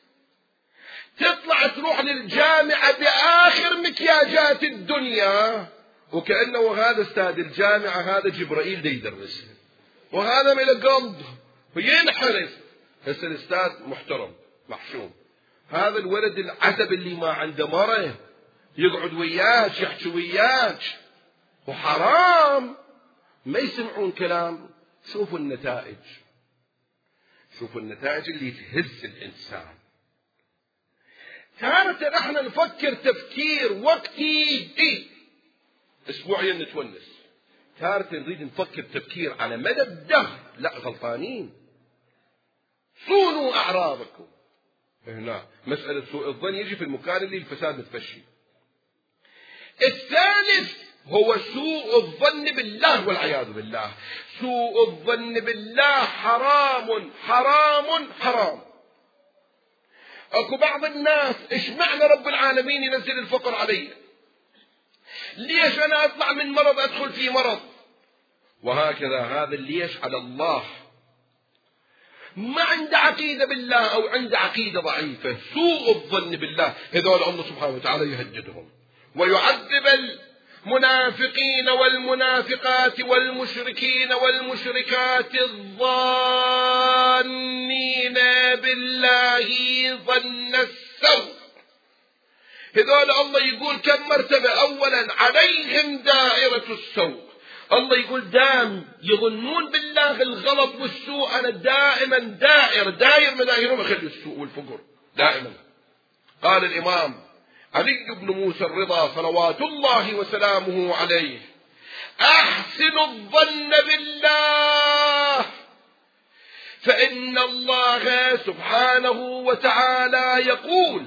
تطلع تروح للجامعة بآخر مكياجات الدنيا، وكأنه هذا استاذ الجامعة هذا جبرائيل دي يدرسها، وهذا من القلب وينحرف. هسه الأستاذ محترم محشوم، هذا الولد العتب اللي ما عنده مرة يقعد وياك يحكي وياك وحرام، ما يسمعون كلام. شوفوا النتائج، شوفوا النتائج اللي تهز الإنسان. تارة احنا نفكر تفكير وقتي إيه؟ اسبوعيا نتونس. تارة نريد نفكر تفكير على مدى الدهر. لا، غلطانين. صونوا أعراضكم. هنا مسألة سوء الظن يجي في المكان اللي الفساد متفشي. الثالث هو سوء الظن بالله والعياذ بالله. سوء الظن بالله حرام حرام حرام. اكو بعض الناس ايش معنى رب العالمين ينزل الفقر علي؟ ليش انا اطلع من مرض ادخل في مرض؟ وهكذا هذا ليش على الله ما عنده عقيدة بالله أو عنده عقيدة ضعيفة. سوء الظن بالله هذول الله سبحانه وتعالى يهددهم ويعذب المنافقين والمنافقات والمشركين والمشركات الظانين بالله ظن السوء. هذول الله يقول كم مرتبة. أولا عليهم دائرة السوء. الله يقول دام يظنون بالله الغلط والسوء، أنا دائما داير مدايرهم أخلي السوء والفقر دائما. قال الإمام علي بن موسى الرضا صلوات الله وسلامه عليه: أحسن الظن بالله فإن الله سبحانه وتعالى يقول: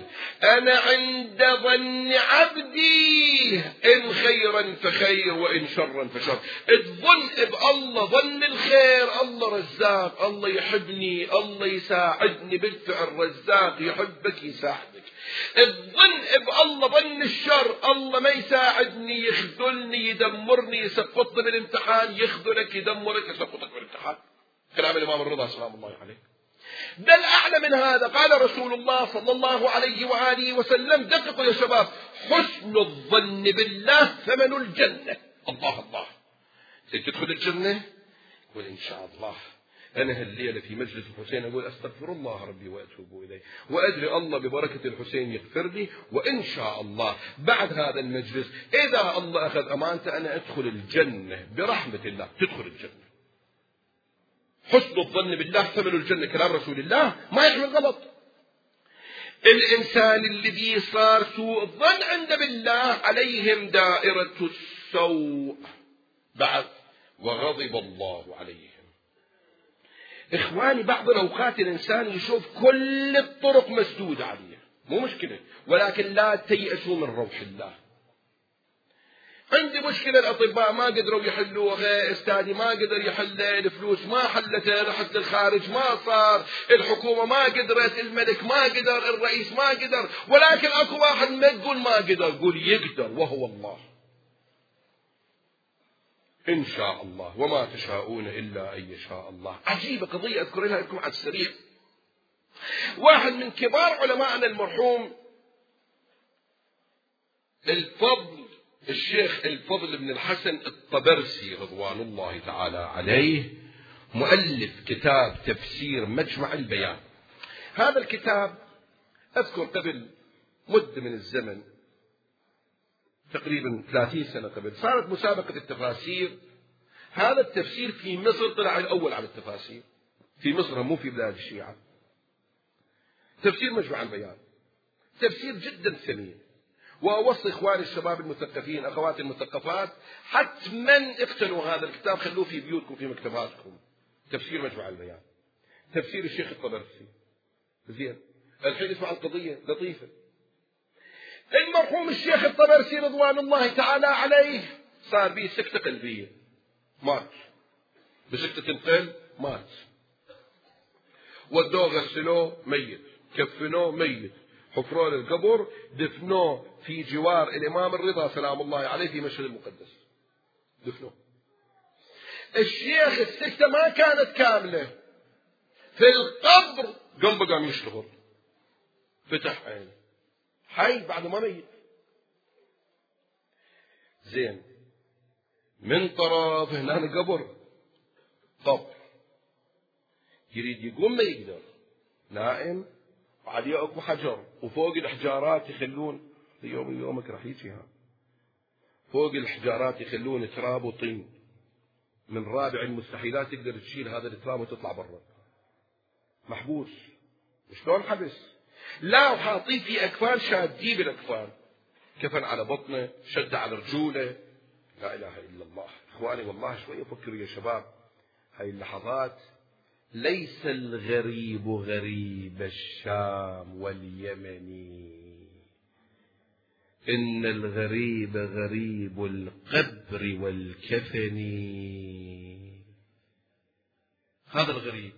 أنا عند ظن عبدي، إن خيرا فخير وإن شرا فشر. تظن بالله ظن الخير، الله رزاق، الله يحبني، الله يساعدني. بالفعل رزاق يحبك يساعدك. تظن بالله ظن الشر، الله ما يساعدني، يخذلني، يدمرني، يسقطني بالامتحان. يخذلك، يدمرك، يسقطك بالامتحان. كلام الإمام الرضا سلام الله عليه. بل أعلى من هذا، قال رسول الله صلى الله عليه وآله وسلم، دققوا يا شباب، حسن الظن بالله ثمن الجنة. الله الله، تدخل الجنة قول إن شاء الله. أنا هالليلة في مجلس الحسين أقول أستغفر الله ربي وأتوب إليه، وأدري الله ببركة الحسين يغفر لي، وإن شاء الله بعد هذا المجلس إذا الله أخذ أمانته أنا أدخل الجنة برحمة الله. تدخل الجنة. حسن الظن بالله ثمن الجنة، كلام رسول الله ما يحمل غلط. الإنسان الذي صار سوء الظن عند بالله عليهم دائرة السوء بعد وغضب الله عليهم. إخواني، بعض الأوقات الإنسان يشوف كل الطرق مسدودة عليه، مو مشكلة، ولكن لا تيأسوا من روح الله. عندي مشكلة الأطباء ما قدروا يحلوها، أستاذي ما قدر يحلها، الفلوس ما حلتها، رحت للخارج ما صار، الحكومة ما قدرت، الملك ما قدر، الرئيس ما قدر، ولكن أكو واحد ما تقول ما قدر، قول يقدر، وهو الله. إن شاء الله وما تشاءون إلا أن يشاء الله. عجيبة قضية أذكر لكم على السريع. واحد من كبار علماءنا المرحوم الشيخ الفضل بن الحسن الطبرسي رضوان الله تعالى عليه، مؤلف كتاب تفسير مجمع البيان. هذا الكتاب أذكر قبل مدة من الزمن، تقريبا 30 سنة قبل، صارت مسابقة التفاسير. هذا التفسير في مصر طلع الأول على التفاسير في مصر، مو في بلاد الشيعة. تفسير مجمع البيان تفسير جدا ثمين، وأوصي إخواني الشباب المثقفين أخواتي المثقفات حتما اقتنوا هذا الكتاب، خلوه في بيوتكم في مكتباتكم. تفسير مجمع البيان، تفسير الشيخ الطبرسي. زين، الحين اسمع القضية لطيفة. المرحوم الشيخ الطبرسي رضوان الله تعالى عليه صار به سكتة قلبية، مات بسكتة القلب، مات. ودوه غسلوه ميت، كفنوه ميت، حفروا له القبر، دفنوه في جوار الإمام الرضا سلام الله عليه في مشهد المقدس، دفنوه. الشيخ السكتة ما كانت كاملة، في القبر قام يشتغل، فتح عينه، حي بعد ما ميت. زين، من طرف هنا القبر يريد يقوم ما يقدر، نائم وعليه اكو حجر، وفوق الحجارات يخلون يوم يومك راح يجيها، فوق الحجارات يخلون تراب وطين، من رابع المستحيلات تقدر تشيل هذا التراب وتطلع برا، محبوس. شلون حبس؟ لا، وحاطين في اكفان، شادين بالاكفان، كفن على بطنه، شد على رجوله. لا اله الا الله. اخواني والله شويه فكروا يا شباب، هاي اللحظات. ليس الغريب غريب الشام واليمن، إن الغريب غريب القبر والكفن. هذا الغريب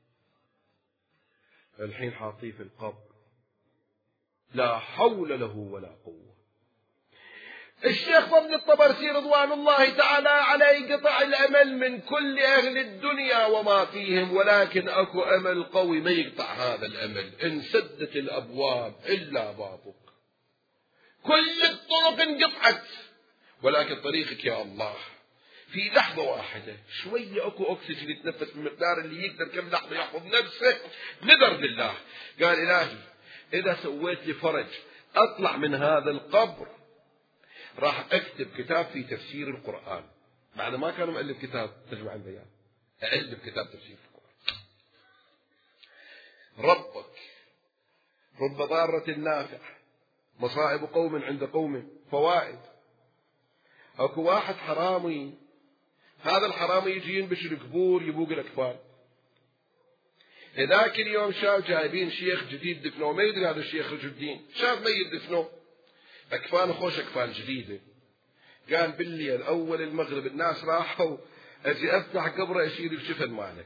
الحين حاطيه في القبر، لا حول له ولا قوة. الشيخ فضل الطبرسي رضوان الله تعالى عليه قطع الأمل من كل أهل الدنيا وما فيهم، ولكن أكو أمل قوي ما يقطع هذا الأمل. إن سدت الأبواب إلا بابك، كل الطرق انقطعت، ولكن طريقك يا الله. في لحظة واحدة شوية أكو أكسجين يتنفس بالمقدار اللي يقدر، كم لحظة يحفظ نفسه، نذر لله. قال إلهي إذا سويت لي فرج أطلع من هذا القبر راح أكتب كتاب في تفسير القرآن. بعد ما كان مؤلف كتاب مجمع البيان، أألف كتاب تفسير القرآن. ربك رب ضارة نافع، مصائب قوم عند قوم فوائد. أكو واحد حرامي، هذا الحرامي يجي ينبش القبور، يبوق الأكفان، هذاك اليوم شاف جايبين شيخ جديد دفنوه، ما يدري هذا الشيخ رجل الدين، شاف ميت دفنوه، أكفان خوش أكفان جديدة. قال بالليل أول المغرب الناس راحوا، أجي أفتح قبره أشيل الشفن ماله.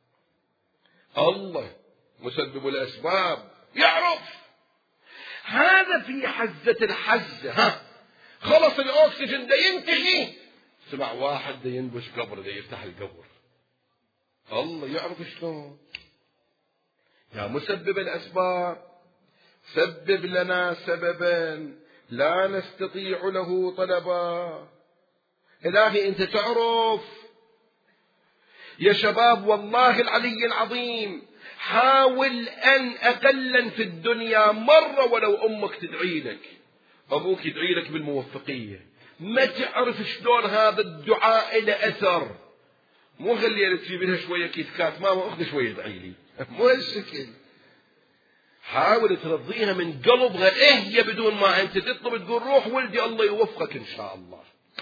الله مسبب الأسباب يعرف. هذا في حزة الحزة، خلص الأكسجين ده ينتهي، سمع واحد ده ينبش قبر، ده يفتح القبر. الله يعرف شلون. يا مسبب الأسباب سبب لنا سببا لا نستطيع له طلبا. إلهي أنت تعرف. يا شباب والله العلي العظيم، حاول أن أقلا في الدنيا مرة ولو أمك تدعي لك، أبوك يدعي لك بالموفقية، ما تعرف شلون هذا الدعاء له أثر. مو خليها تجيب لها شوية كيت كات، ماما أخذ شوية ادعي لي، مو هالشكل. حاول ترضيها من قلبها، هي بدون ما أنت تطلب، تقول روح ولدي الله يوفقك إن شاء الله.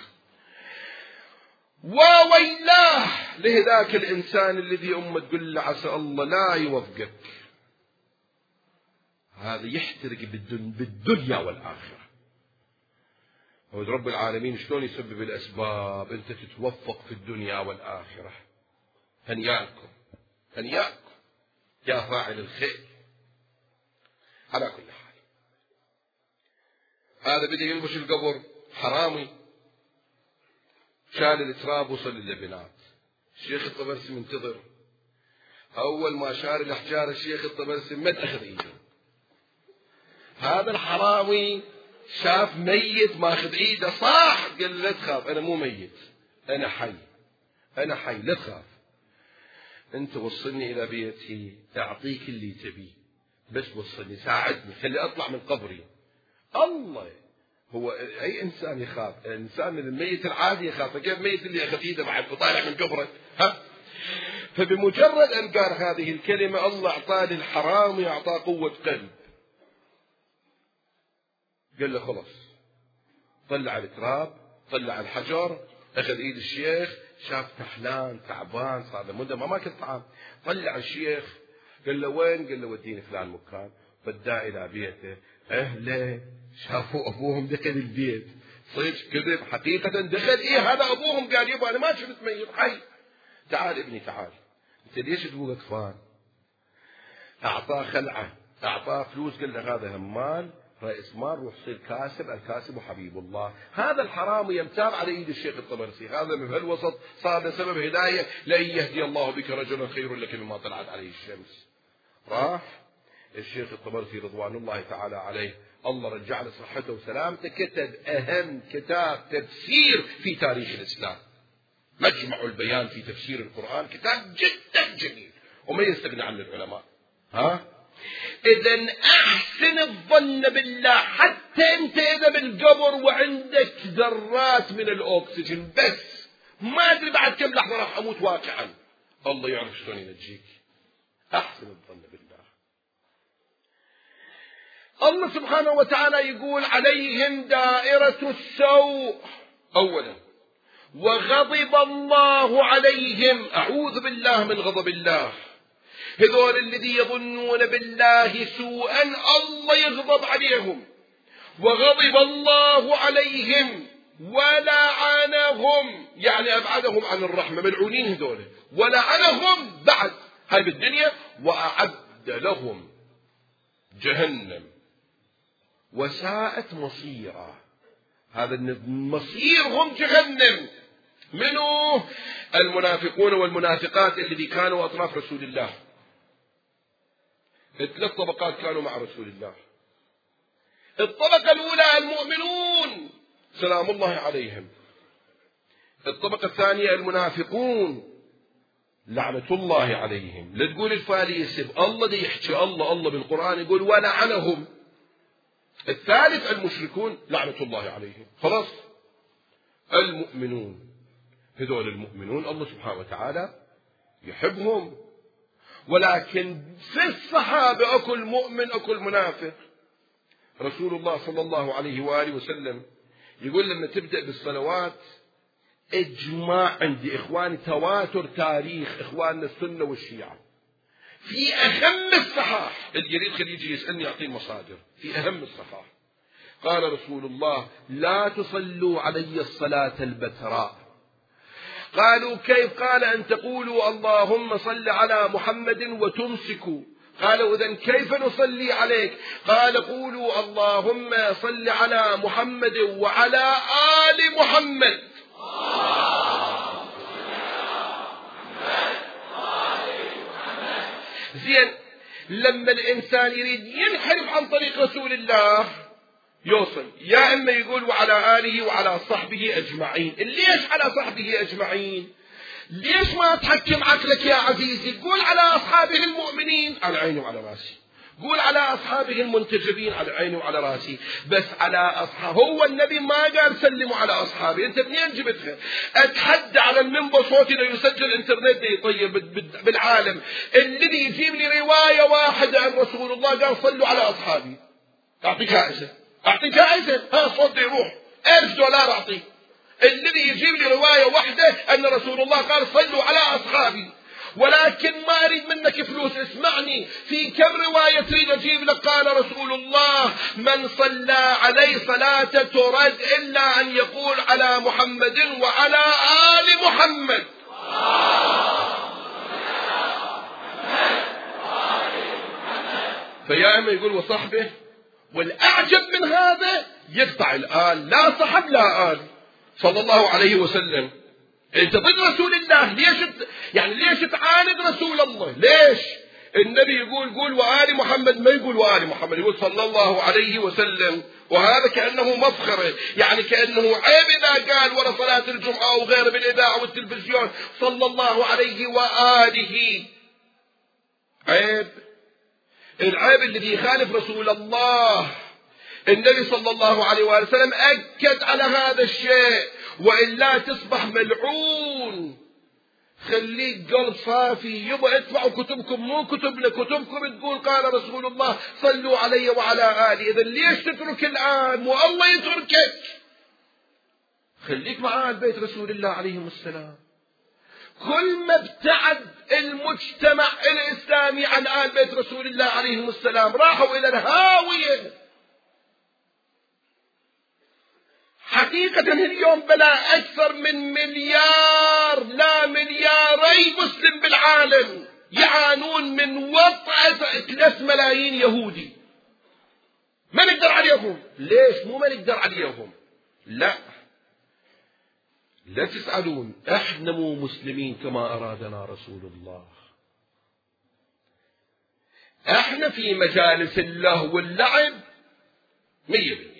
وويلاه لهذاك الإنسان الذي أمه تقول له عسى الله لا يوفقك. هذا يحترق بالدنيا والآخرة. رب العالمين شلون يسبب الأسباب أنت تتوفق في الدنيا والآخرة. هنياكم هنياكم يا فاعل الخير. على كل حال هذا بدأ ينبش القبر، حرامي، شال التراب وصل للبنات. الشيخ الطبرسي منتظر. أول ما شال الأحجار الشيخ الطبرسي مد أخذ إيده. هذا الحرامي شاف ميت ماخذ إيده، صاح، قال لا تخاف أنا مو ميت، أنا حي، أنا حي، لا تخاف. أنت وصلني إلى بيتي أعطيك اللي تبيه، بس وصلني ساعدني خلي أطلع من قبري. الله، هو أي إنسان يخاف؟ الإنسان الميت العادي يخاف، كيف ميت اللي أخذ إيده بعد وطالع من قبره؟ فبمجرد أن قال هذه الكلمة الله أعطاه للحرامي، أعطاه قوة قلب. قال له خلاص، طلع التراب، طلع الحجر، أخذ إيد الشيخ، شاف كحلان تعبان صار له مدة ما ماكل طعام، طلع الشيخ قال له وين؟ قال له وديني فلان مكان، بداه إلى بيته. أهله شافوا أبوهم دخل البيت، صدق كذب حقيقة دخل، إيه هذا أبوهم، قال يبا أنا ما شفت ميت حي، تعال ابني تعال، أنت ليش تبوق أكفان؟ أعطاه خلعة، أعطاه فلوس، قال له هذا همال رئيس مال، روح صير كاسب، الكاسب وحبيب الله. هذا الحرامي يمتاب على ايد الشيخ الطبرسي، هذا من هالوسط صار سبب هداية، لأن يهدي الله بك رجلا خير لك مما طلعت عليه الشمس. راح الشيخ الطبرسي رضوان الله تعالى عليه، الله رجع له صحته وسلامته، كتب أهم كتاب تفسير في تاريخ الإسلام، مجمع البيان في تفسير القرآن، كتاب جدا جميل وما يستغنى عنه العلماء. إذن أحسن الظن بالله، حتى أنت إذا بالقبر وعندك ذرات من الأكسجين، بس ما أدري بعد كم لحظة راح أموت واقعا، الله يعرف شلون ينجيك. أحسن الظن بالله. الله سبحانه وتعالى يقول عليهم دائرة السوء أولا، وغضب الله عليهم، أعوذ بالله من غضب الله. هذول الذي يظنون بالله سوءا الله يغضب عليهم، وغضب الله عليهم ولعنهم، يعني أبعدهم عن الرحمة، ملعونين هذول، ولعنهم بعد هاي بالدنيا، وأعد لهم جهنم وساءت مصيرا. هذا مصيرهم جهنم. منو؟ المنافقون والمنافقات الذي كانوا أطراف رسول الله، 3 طبقات كانوا مع رسول الله. الطبقة الأولى المؤمنون سلام الله عليهم، الطبقة الثانية المنافقون لعنة الله عليهم. لا تقول الفالي يسب الله، دي يحكي الله بالقرآن يقول ولعنهم. الثالث المشركون لعنة الله عليهم. خلاص المؤمنون، هذول المؤمنون الله سبحانه وتعالى يحبهم، ولكن في الصحابة أكل مؤمن أكل منافق. رسول الله صلى الله عليه وآله وسلم يقول لما تبدأ بالصلوات، إجماع عندي إخواني، تواتر تاريخ إخواننا السنة والشيعة، في أهم الصحاح، الجريد خليجي يسألني أعطيه مصادر في أهم الصحاح. قال رسول الله: لا تصلوا علي الصلاة البتراء. قالوا: كيف؟ قال: أن تقولوا اللهم صل على محمد وتمسكوا. قالوا: إذن كيف نصلي عليك؟ قال: قولوا اللهم صل على محمد وعلى آل محمد. زين، لما الإنسان يريد ينحرف عن طريق رسول الله يوصل يا إما يقول وعلى آله وعلى صحبه أجمعين. ليش على صحبه أجمعين؟ ليش ما تحكم عقلك يا عزيزي؟ قول على أصحابه المؤمنين، على عيني وعلى راسي. قول على أصحابه المنتجبين، على عيني وعلى راسي. بس على أصحابه، هو النبي ما قال سلموا على أصحابه. أنت منين جبتها؟ أتحدى على المنبر صوتي لو يسجل الإنترنت يطير بالعالم الذي يجيب لي رواية واحدة عن رسول الله قال صلوا على أصحابي، أعطي جائزة. أعطي جائزة، ها صوتي يروح $1000 أعطي. الذي يجيب لي رواية واحدة أن رسول الله قال صلوا على أصحابي. ولكن ما أريد منك فلوس، اسمعني، في كم رواية تريد أجيب لك قال رسول الله من صلى علي صلاة ترد إلا أن يقول على محمد وعلى آل محمد. فيا إما يقول وصحبه، والأعجب من هذا يقطع الآل، لا صحب لا آل صلى الله عليه وسلم. انت ضد رسول الله، ليش تعاند رسول الله؟ ليش؟ النبي يقول قول وآل محمد، ما يقول وآل محمد، يقول صلى الله عليه وسلم. وهذا كأنه مفخرة، يعني كأنه عيب إذا قال ورا صلاة الجمعة أو غير بالإذاعة والتلفزيون صلى الله عليه وآله. عيب. العيب الذي يخالف رسول الله. النبي صلى الله عليه وآله وسلم أكد على هذا الشيء، وإلا تصبح ملعون. خليك قلب صافي، يبقى اتبعوا كتبكم مو كتبنا، كتبكم تقول قال رسول الله صلوا علي وعلى آلي. إذا ليش تترك الآن والله يتركك؟ خليك مع آل بيت رسول الله عليهم السلام. كل ما ابتعد المجتمع الإسلامي عن آل بيت رسول الله عليهم السلام راحوا إلى الهاوية. حقيقة اليوم بلا أكثر من 1 لا 2 مسلم بالعالم يعانون من وطأة 3 ملايين يهودي. ما نقدر عليهم. ليش مو ما نقدر عليهم؟ لا تسألون، احنا مو مسلمين كما أرادنا رسول الله. احنا في مجالس اللهو واللعب 100%.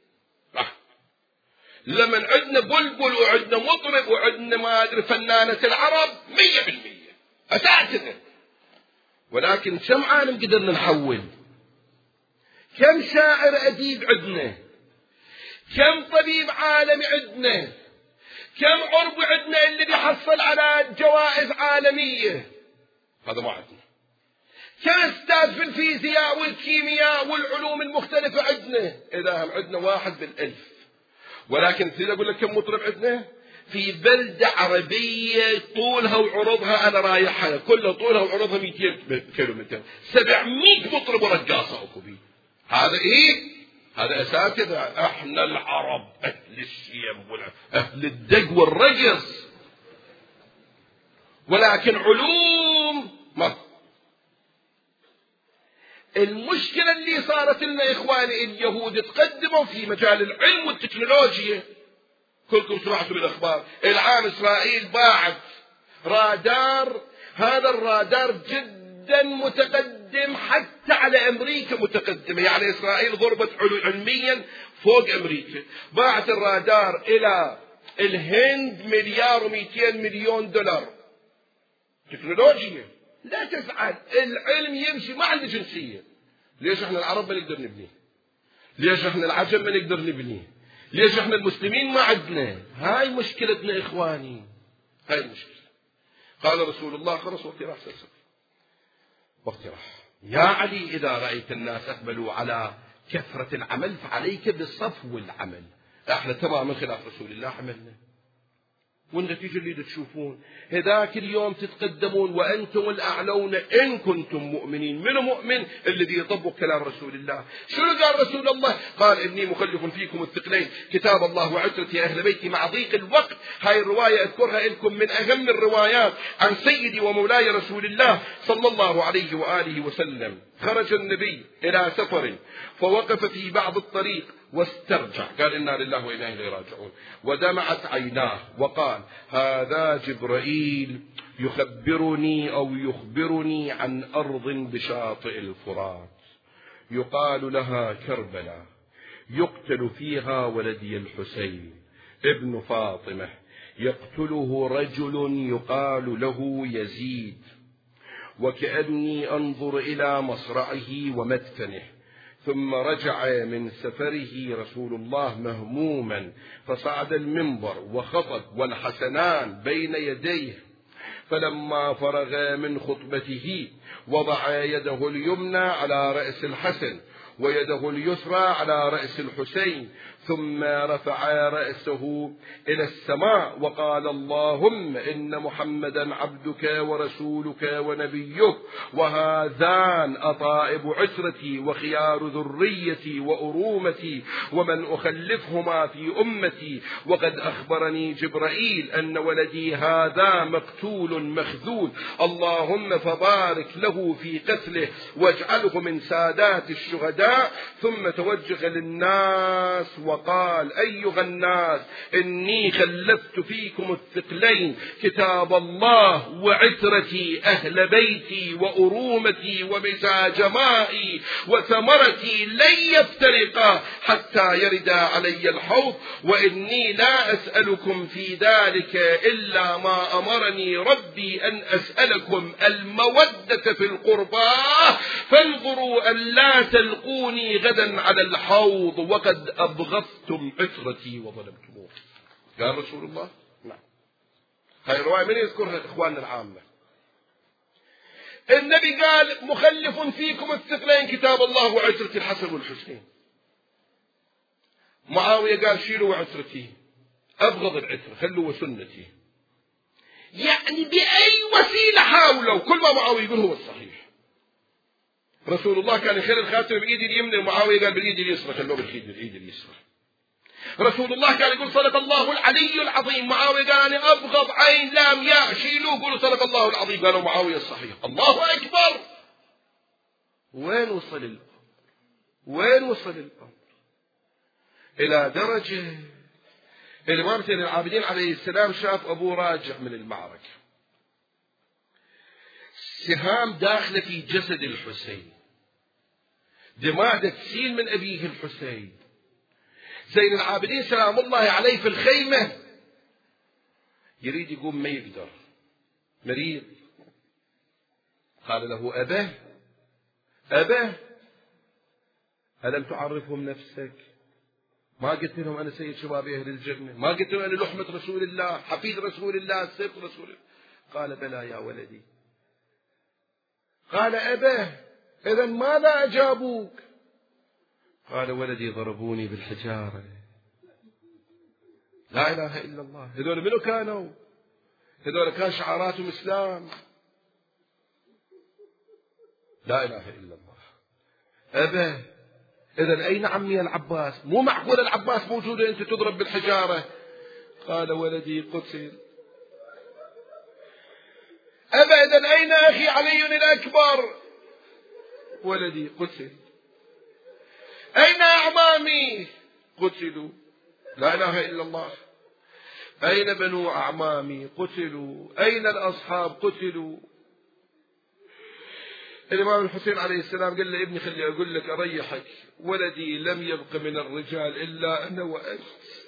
لمن عندنا بلبل وعندنا مطرب وعندنا ما أدري فنانة العرب 100% أساتذة. ولكن كم عالم قدرنا نحول؟ كم شاعر أديب عندنا؟ كم طبيب عالمي عندنا؟ كم عربي عندنا اللي بيحصل على جوائز عالمية؟ هذا ما عندنا. كم أستاذ في الفيزياء والكيمياء والعلوم المختلفة عندنا؟ إذا هم عندنا 1 بالألف. ولكن تريد أقول لك كم مطرب عندنا؟ في بلدة عربية طولها وعرضها أنا رايحها كلها طولها وعرضها 200 كيلومتر، 700 مطرب ورقاصة أكو بي. هذا إيه؟ هذا أساتذة. إحنا العرب أهل الشيم أهل الدق والرقص، ولكن علوم ما. المشكلة اللي صارت لنا إخواني اليهود تقدموا في مجال العلم والتكنولوجيا. كلكم سمعتوا بالأخبار العام إسرائيل باعت رادار. هذا الرادار جدا متقدم حتى على أمريكا متقدمة، يعني إسرائيل ضربت علميا فوق أمريكا. باعت الرادار إلى الهند $1,200,000,000. تكنولوجيا. لا تزعل، العلم يمشي، ما عنده جنسية. ليش احنا العرب ما نقدر نبنيه؟ ليش احنا العجم ما نقدر نبنيه؟ ليش احنا المسلمين ما عندنا؟ هاي مشكلتنا إخواني، هاي المشكلة. قال رسول الله خلص وقت راح سلسل وقت راح. يا علي إذا رأيت الناس أقبلوا على كثرة العمل فعليك بالصفو والعمل. احنا تماما خلاف رسول الله عملنا. والنتيجة اللي تشوفون هذاك اليوم تتقدمون وأنتم الأعلون إن كنتم مؤمنين. من مؤمن؟ الذي يطبق كلام رسول الله. شنو قال رسول الله؟ قال إني مخلف فيكم الثقلين كتاب الله وعترتي أهل بيتي. مع ضيق الوقت هاي الرواية أذكرها لكم من أهم الروايات عن سيدي ومولاي رسول الله صلى الله عليه وآله وسلم. خرج النبي إلى سفر فوقف في بعض الطريق واسترجع، قال إنا لله وإنا إليه راجعون، ودمعت عيناه وقال هذا جبرائيل يخبرني أو يخبرني عن أرض بشاطئ الفرات يقال لها كربلاء يقتل فيها ولدي الحسين ابن فاطمة، يقتله رجل يقال له يزيد، وكأني أنظر إلى مصرعه ومدفنه. ثم رجع من سفره رسول الله مهموما فصعد المنبر وخطب والحسنان بين يديه، فلما فرغ من خطبته وضع يده اليمنى على رأس الحسن ويده اليسرى على رأس الحسين، ثم رفع رأسه إلى السماء وقال اللهم إن محمدا عبدك ورسولك ونبيك، وهذان أطائب عترتي وخيار ذريتي وأرومتي ومن أخلفهما في أمتي، وقد أخبرني جبرائيل أن ولدي هذا مقتول مخذول، اللهم فبارك له في قتله واجعله من سادات الشهداء. ثم توجه للناس وقال أيها الناس إني خلفت فيكم الثقلين كتاب الله وعترتي أهل بيتي وأرومتي ومزاج مائي وثمرتي لن يفترقا حتى يردا علي الحوض، وإني لا أسألكم في ذلك إلا ما أمرني ربي أن أسألكم المودة في القربى، فانظروا أن لا تلقوني غدا على الحوض وقد أبغضتم عترتي وظلمتموه. قال رسول الله. نعم. هاي الرواية من يذكرها إخواننا العامة. النبي قال مخلف فيكم الثقلين كتاب الله وعترتي الحسن والحسين. معاوية قال شيلوا عترتي، أبغض العترة، خلوا سنتي. يعني بأي وسيلة حاولوا، كل ما معاوية يقول هو الصحيح. رسول الله كان يخير الخاتم بالإيد اليمنى، ومعاوية قال بالإيد اليسرى، خلوه بالإيد اليسرى. رسول الله كان يقول صدق الله العلي العظيم، معاوية قال أنا أبغض عين لام ياء، شيلوه قولوا صدق الله العظيم، قالوا معاوية الصحيح. الله أكبر. وين وصل الأمر؟ وين وصل الأمر؟ إلى درجة الإمام زين العابدين عليه السلام شاف أبوه راجع من المعركة، سهام داخلة في جسد الحسين، دماء تسيل من أبيه الحسين. زين العابدين سلام الله عليه في الخيمة يريد يقوم ما يقدر، مريض. قال له أباه ألم تعرفهم نفسك؟ ما قلت لهم أنا سيد شباب أهل الجنة؟ ما قلت لهم أنا لحمة رسول الله، حفيد رسول الله، سيف رسول الله؟ قال بلى يا ولدي. قال أباه إذن ماذا أجابوك؟ قال ولدي ضربوني بالحجارة. لا إله إلا الله. هذول منو كانوا؟ هذول كان شعاراتهم إسلام. لا إله إلا الله. أباه إذن أين عمي العباس؟ مو معقول العباس موجودة أنت تضرب بالحجارة. قال ولدي قتل. أبا إذن أين أخي علي الأكبر؟ ولدي قتل. أين أعمامي؟ قتلوا. لا إله إلا الله. أين بنو أعمامي؟ قتلوا. أين الأصحاب؟ قتلوا. الإمام الحسين عليه السلام قال له ابني خلي أقول لك أريحك، ولدي لم يبق من الرجال إلا أنا وأنت.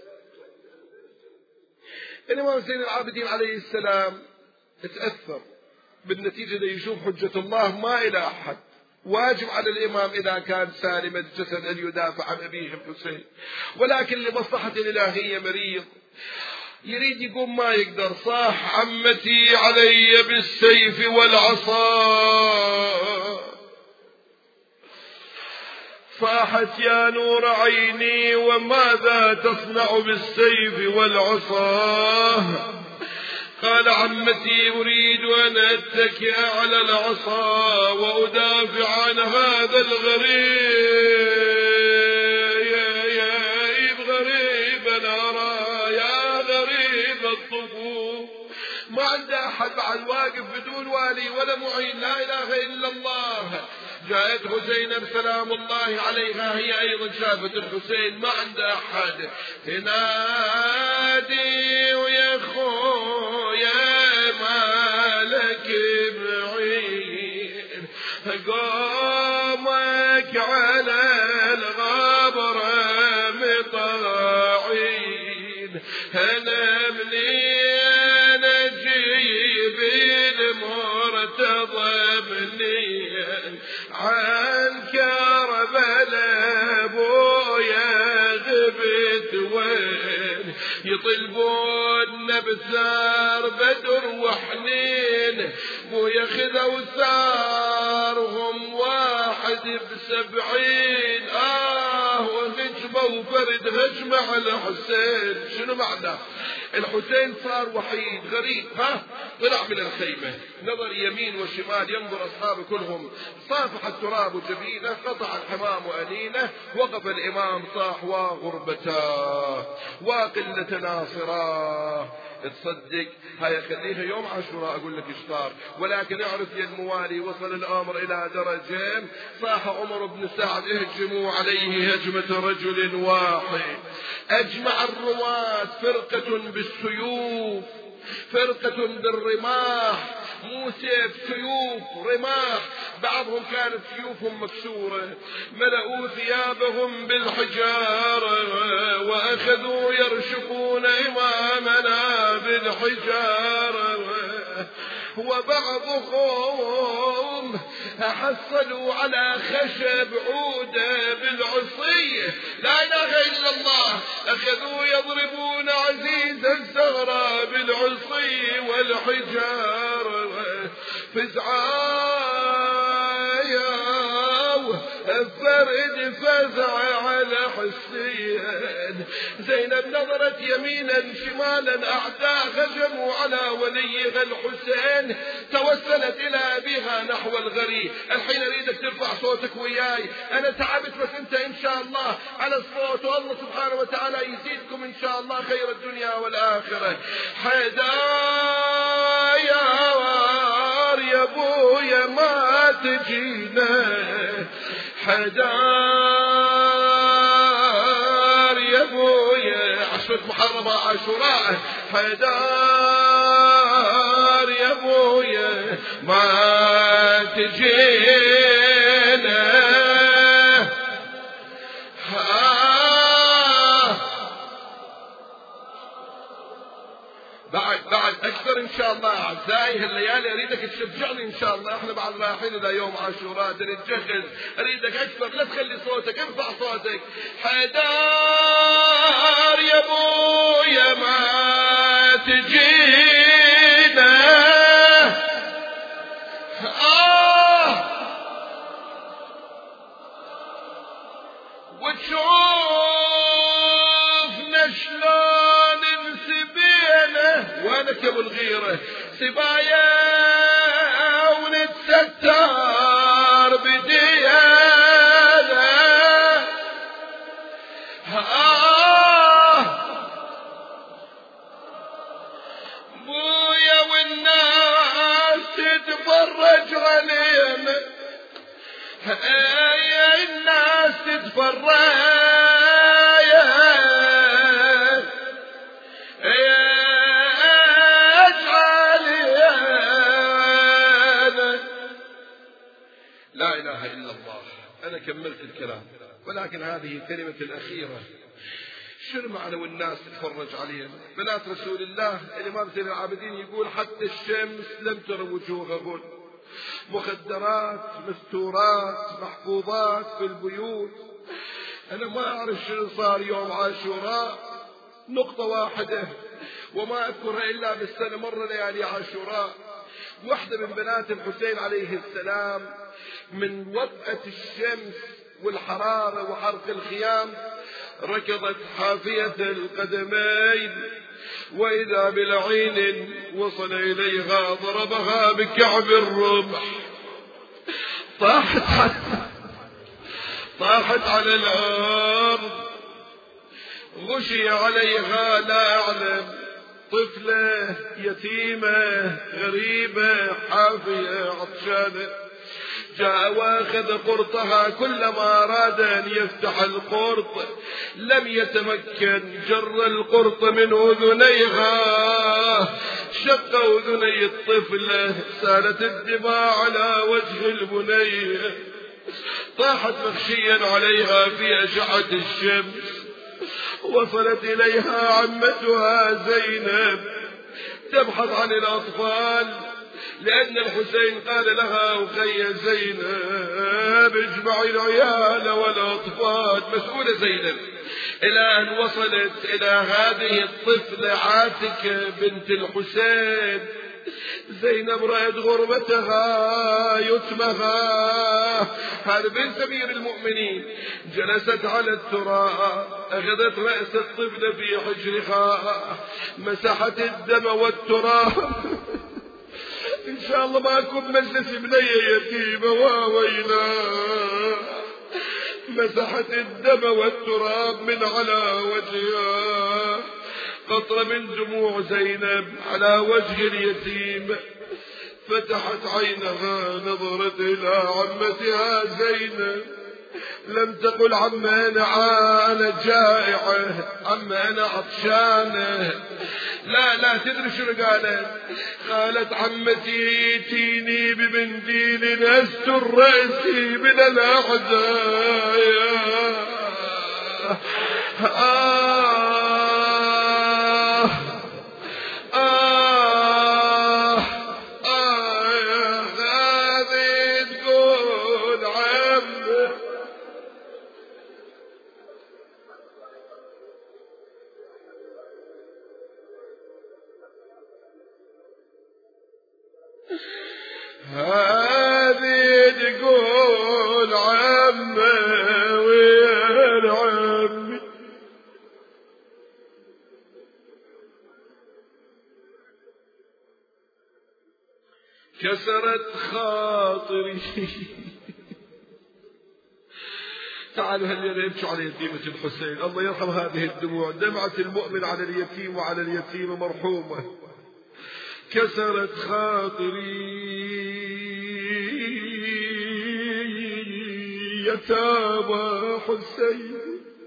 الإمام زين العابدين عليه السلام تأثر بالنتيجة اللي يشوف حجة الله ما إلى أحد. واجب على الإمام إذا كان سالم الجسد أن يدافع عن أبيه الحسين، ولكن لمصلحة الإلهية مريض يريد يقوم ما يقدر. صاح عمتي علي بالسيف والعصا، صاحت يا نور عيني وماذا تصنع بالسيف والعصا؟ قال عمتي أريد أن أتكئ على العصا وأدافع عن هذا الغريب غريب الأرى يا غريب الطفوف. ما عنده أحد بعد واقف بدون والي ولا معين، لا إله إلا الله. جاءته زينب سلام الله عليها، هي أيضا شافت الحسين، ما عنده أحد. تنادي ويا خويا مالك بعيد، قومك على الغبر مطاعين، أنا منين أجيب المرتضى منين عن كربلاء ابويا غبت وين، يطلبون بثار بدر وحنين، بويا خذوا ثارهم واحد ب70، وهجموا فرد هجمة على حسين. شنو معنى؟ الحسين صار وحيد غريب، طلع من الخيمة، نظر يمين وشمال ينظر أصحابه كلهم، صافح التراب جبينه، قطع الحمام وأنينه، وقف الإمام صاح وغربتاه وقلة ناصراه. تصدق هاي خليها يوم عاشوراء أقول لك إيش صار، ولكن اعرف يا الموالي وصل الأمر إلى درجة صاح عمر بن سعد اهجموا عليه هجمة رجل واحد. أجمع الرواة فرقة بالسيوف، فرقة بالرماح، مو سيف، سيوف رماح، بعضهم كانت سيوفهم مكسورة، ملأوا ثيابهم بالحجارة وأخذوا يرشقون إمامنا بالحجارة، وبعضهم حصلوا على خشب عودة بالعصية، لا إله إلا الله، أخذوا يضربون عزيز الزهراء بالعصي والحجارة، فزعايا فرد فزع على حسين. زينب نظرت يمينا شمالا، أعداء هجموا على وليها الحسين، توسلت إلى أبيها نحو الغري. الحين أريدك ترفع صوتك وياي، أنا تعبت بس أنت إن شاء الله على الصوت، والله سبحانه وتعالى يزيدكم إن شاء الله خير الدنيا والآخرة. حيدار يا أبويا ما تجينا، حيدار يا أبويا عشرة محرمة عاشوراء، حيدار يا أبويا ما تجينا. بعد أكثر إن شاء الله أعزائي هالليالي أريدك تشجعني إن شاء الله، إحنا بعد رايحين إلى يوم عاشوراء نتجهز، أريدك أكثر، لا تخلي صوتك، ارفع صوتك. حيدار يا أبويا ما تجينا، وتشوفنا شلون نسبينا، وينك يا ابو الغيرة سبايا ونتستار بديانا، بويا والناس تتفرج علينا، الناس تتفرج علينا. لا إله إلا الله. أنا كملت الكلام، ولكن هذه الكلمة الأخيرة. شنو معنى والناس تتفرج علينا؟ بنات رسول الله الإمام زين العابدين يقول حتى الشمس لم تر وجوههن، مخدرات، مستورات، محفوظات في البيوت. أنا ما أعرف شنو صار يوم عاشوراء، نقطة واحدة وما أذكرها إلا بالسنة، مرة ليالي عاشوراء واحدة من بنات الحسين عليه السلام من وطأة الشمس والحرارة وحرق الخيام ركضت حافية القدمين وإذا بالعين وصل إليها ضربها بكعب الرمح، طاحت على الأرض، غشي عليها لا أعلم، طفلة يتيمة غريبة حافية عطشانة، جاء واخذ قرطها، كلما أراد أن يفتح القرط لم يتمكن، جر القرط من أذنيها، شق أذني الطفلة، سالت الدماء على وجه البنية، طاحت مغشيا عليها في أشعة الشمس. وصلت إليها عمتها زينب تبحث عن الأطفال، لأن الحسين قال لها أخي زينب اجمعي العيال والأطفال، مسؤولة زينب، إلى أن وصلت إلى هذه الطفلة عاتكة بنت الحسين. زينب رأت غربتها يتمها، هذا بنت أمير المؤمنين، جلست على التراب، أخذت رأس الطفل في حجرها، مسحت الدم والتراب. إن شاء الله ما أكون مجلس بنية يتيمة وويلا، مسحت الدم والتراب من على وجهها، قطرة من دموع زينب على وجه اليتيم، فتحت عينها، نظرت إلى عمتها زينب، لم تقل عم أنا جائعة، عم أنا عطشانة، لا تدري شو قالت عمتي ائتيني بمنديل أستر رأسي من الأعداء. هذه تقول عمي وين عمي، كسرت خاطري. تعالوا هل يبكوا على يتيمة الحسين، الله يرحم هذه الدموع، دمعة المؤمن على اليتيم وعلى اليتيمة مرحومة. كسرت خاطري يتامى حسين،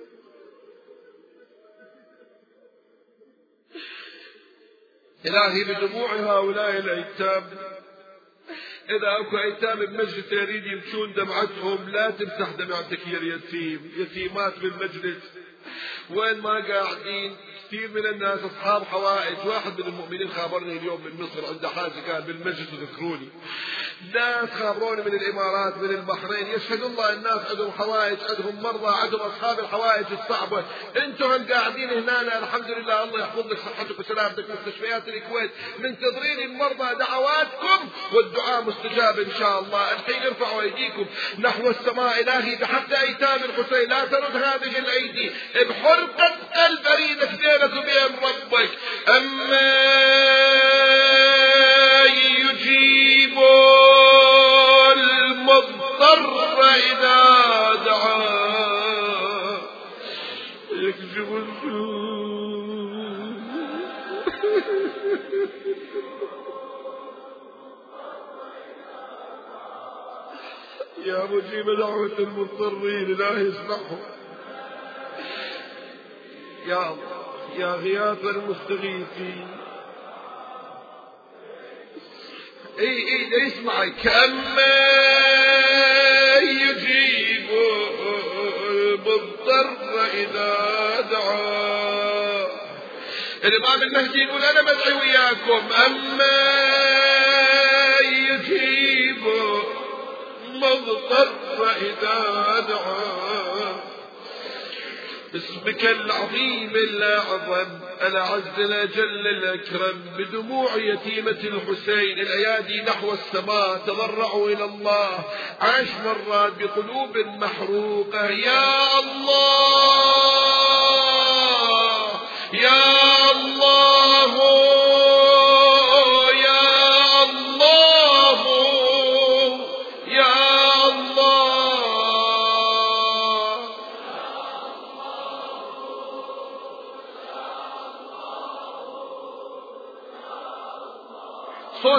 إلهي بدموع هؤلاء الأيتام، إذا أكو أيتام بمجلس يريد يمشون دمعتهم، لا تمسح دمعتك يا اليتيم، يتيمات بالمجلس وين ما قاعدين. كثير من الناس أصحاب حوائج، واحد من المؤمنين خابرني اليوم من مصر عنده حاجة كان بالمجلس وذكروني، ناس خابروني من الإمارات من البحرين، يشهد الله الناس عندهم حوائج، عندهم مرضى، عندهم أصحاب الحوائج الصعبة، انتم هم قاعدين هنا الحمد لله، الله يحفظ لك صحتك وسلامتك، مستشفيات الكويت منتظرين المرضى دعواتكم، والدعاء مستجاب إن شاء الله. الحين ارفعوا أيديكم نحو السماء، إلهي بحق أيتام الحسين لا ترد هذه الأيدي، بحرقة قلب أريدك بينك وبين ربك. أما يجيب المضطر إذا دعاه، يكشف السوء. يا مجيب دعوة المضطرين إلهي اسمعهم، يا الله يا غياث المستغيثين. اسمعي، كما يجيب المضطر إذا دعا. الإمام المهدي يقول أنا بدعي وياكم، أما يجيب المضطر إذا دعا. باسمك العظيم الأعظم الأعز الأجل الأكرم، بدموع يتيمة الحسين الأيادي نحو السماء، تضرعوا إلى الله 10 مرات بقلوب محروقة. يا الله يا الله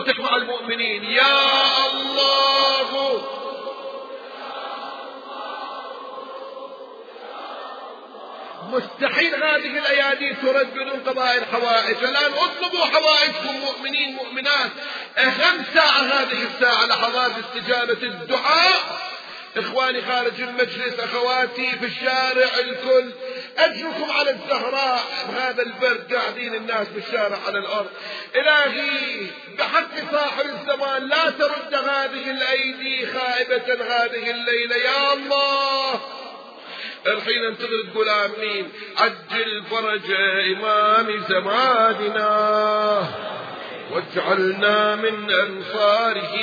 صوتك مع المؤمنين. يا الله مستحيل هذه الأيادي ترد بدون قضاء الحوائج. الآن اطلبوا حوائجكم مؤمنين مؤمنات. أهم ساعة هذه الساعة، لحظات استجابة الدعاء. إخواني خارج المجلس، أخواتي في الشارع، الكل أجركم على الزهراء بهذا البرد، قاعدين الناس بالشارع على الأرض. إلهي بحق صاحب الزمان لا ترد هذه الأيدي خائبة هذه الليلة يا الله. الحين انتظر تقول آمين. عجل فرج إمام زماننا واجعلنا من أنصاره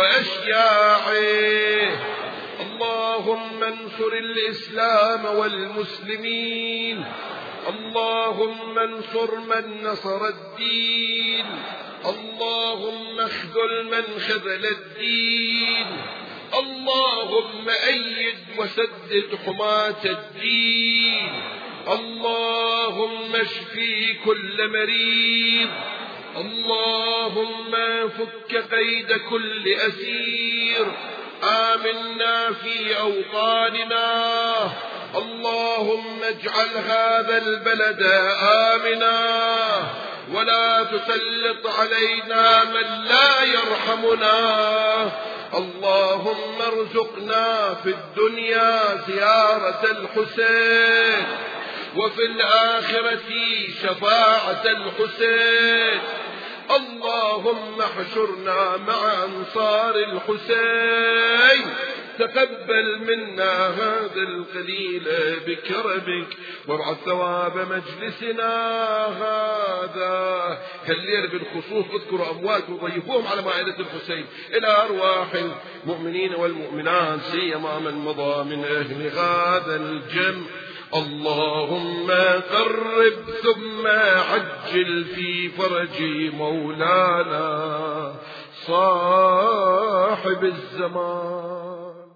وأشياعه. اللهم انصر الإسلام والمسلمين. اللهم انصر من نصر الدين. اللهم اخذل من خذل الدين. اللهم أيد وسدد حماة الدين. اللهم اشفي كل مريض. اللهم فك قيد كل أسير. آمنا في أوطاننا. اللهم اجعل هذا البلد آمنا ولا تسلط علينا من لا يرحمنا. اللهم ارزقنا في الدنيا زيارة الحسين وفي الآخرة شفاعة الحسين. اللهم احشرنا مع أنصار الحسين. تقبل منا هذا القليل بكرمك وابعث ثواب مجلسنا هذا. كالليل بالخصوص اذكروا أموات وضيفوهم على مائدة الحسين إلى أرواح المؤمنين والمؤمنات سيما من مضى من أهل هذا الجمع. اللهم قرب ثم عجل في فرج مولانا صاحب الزمان.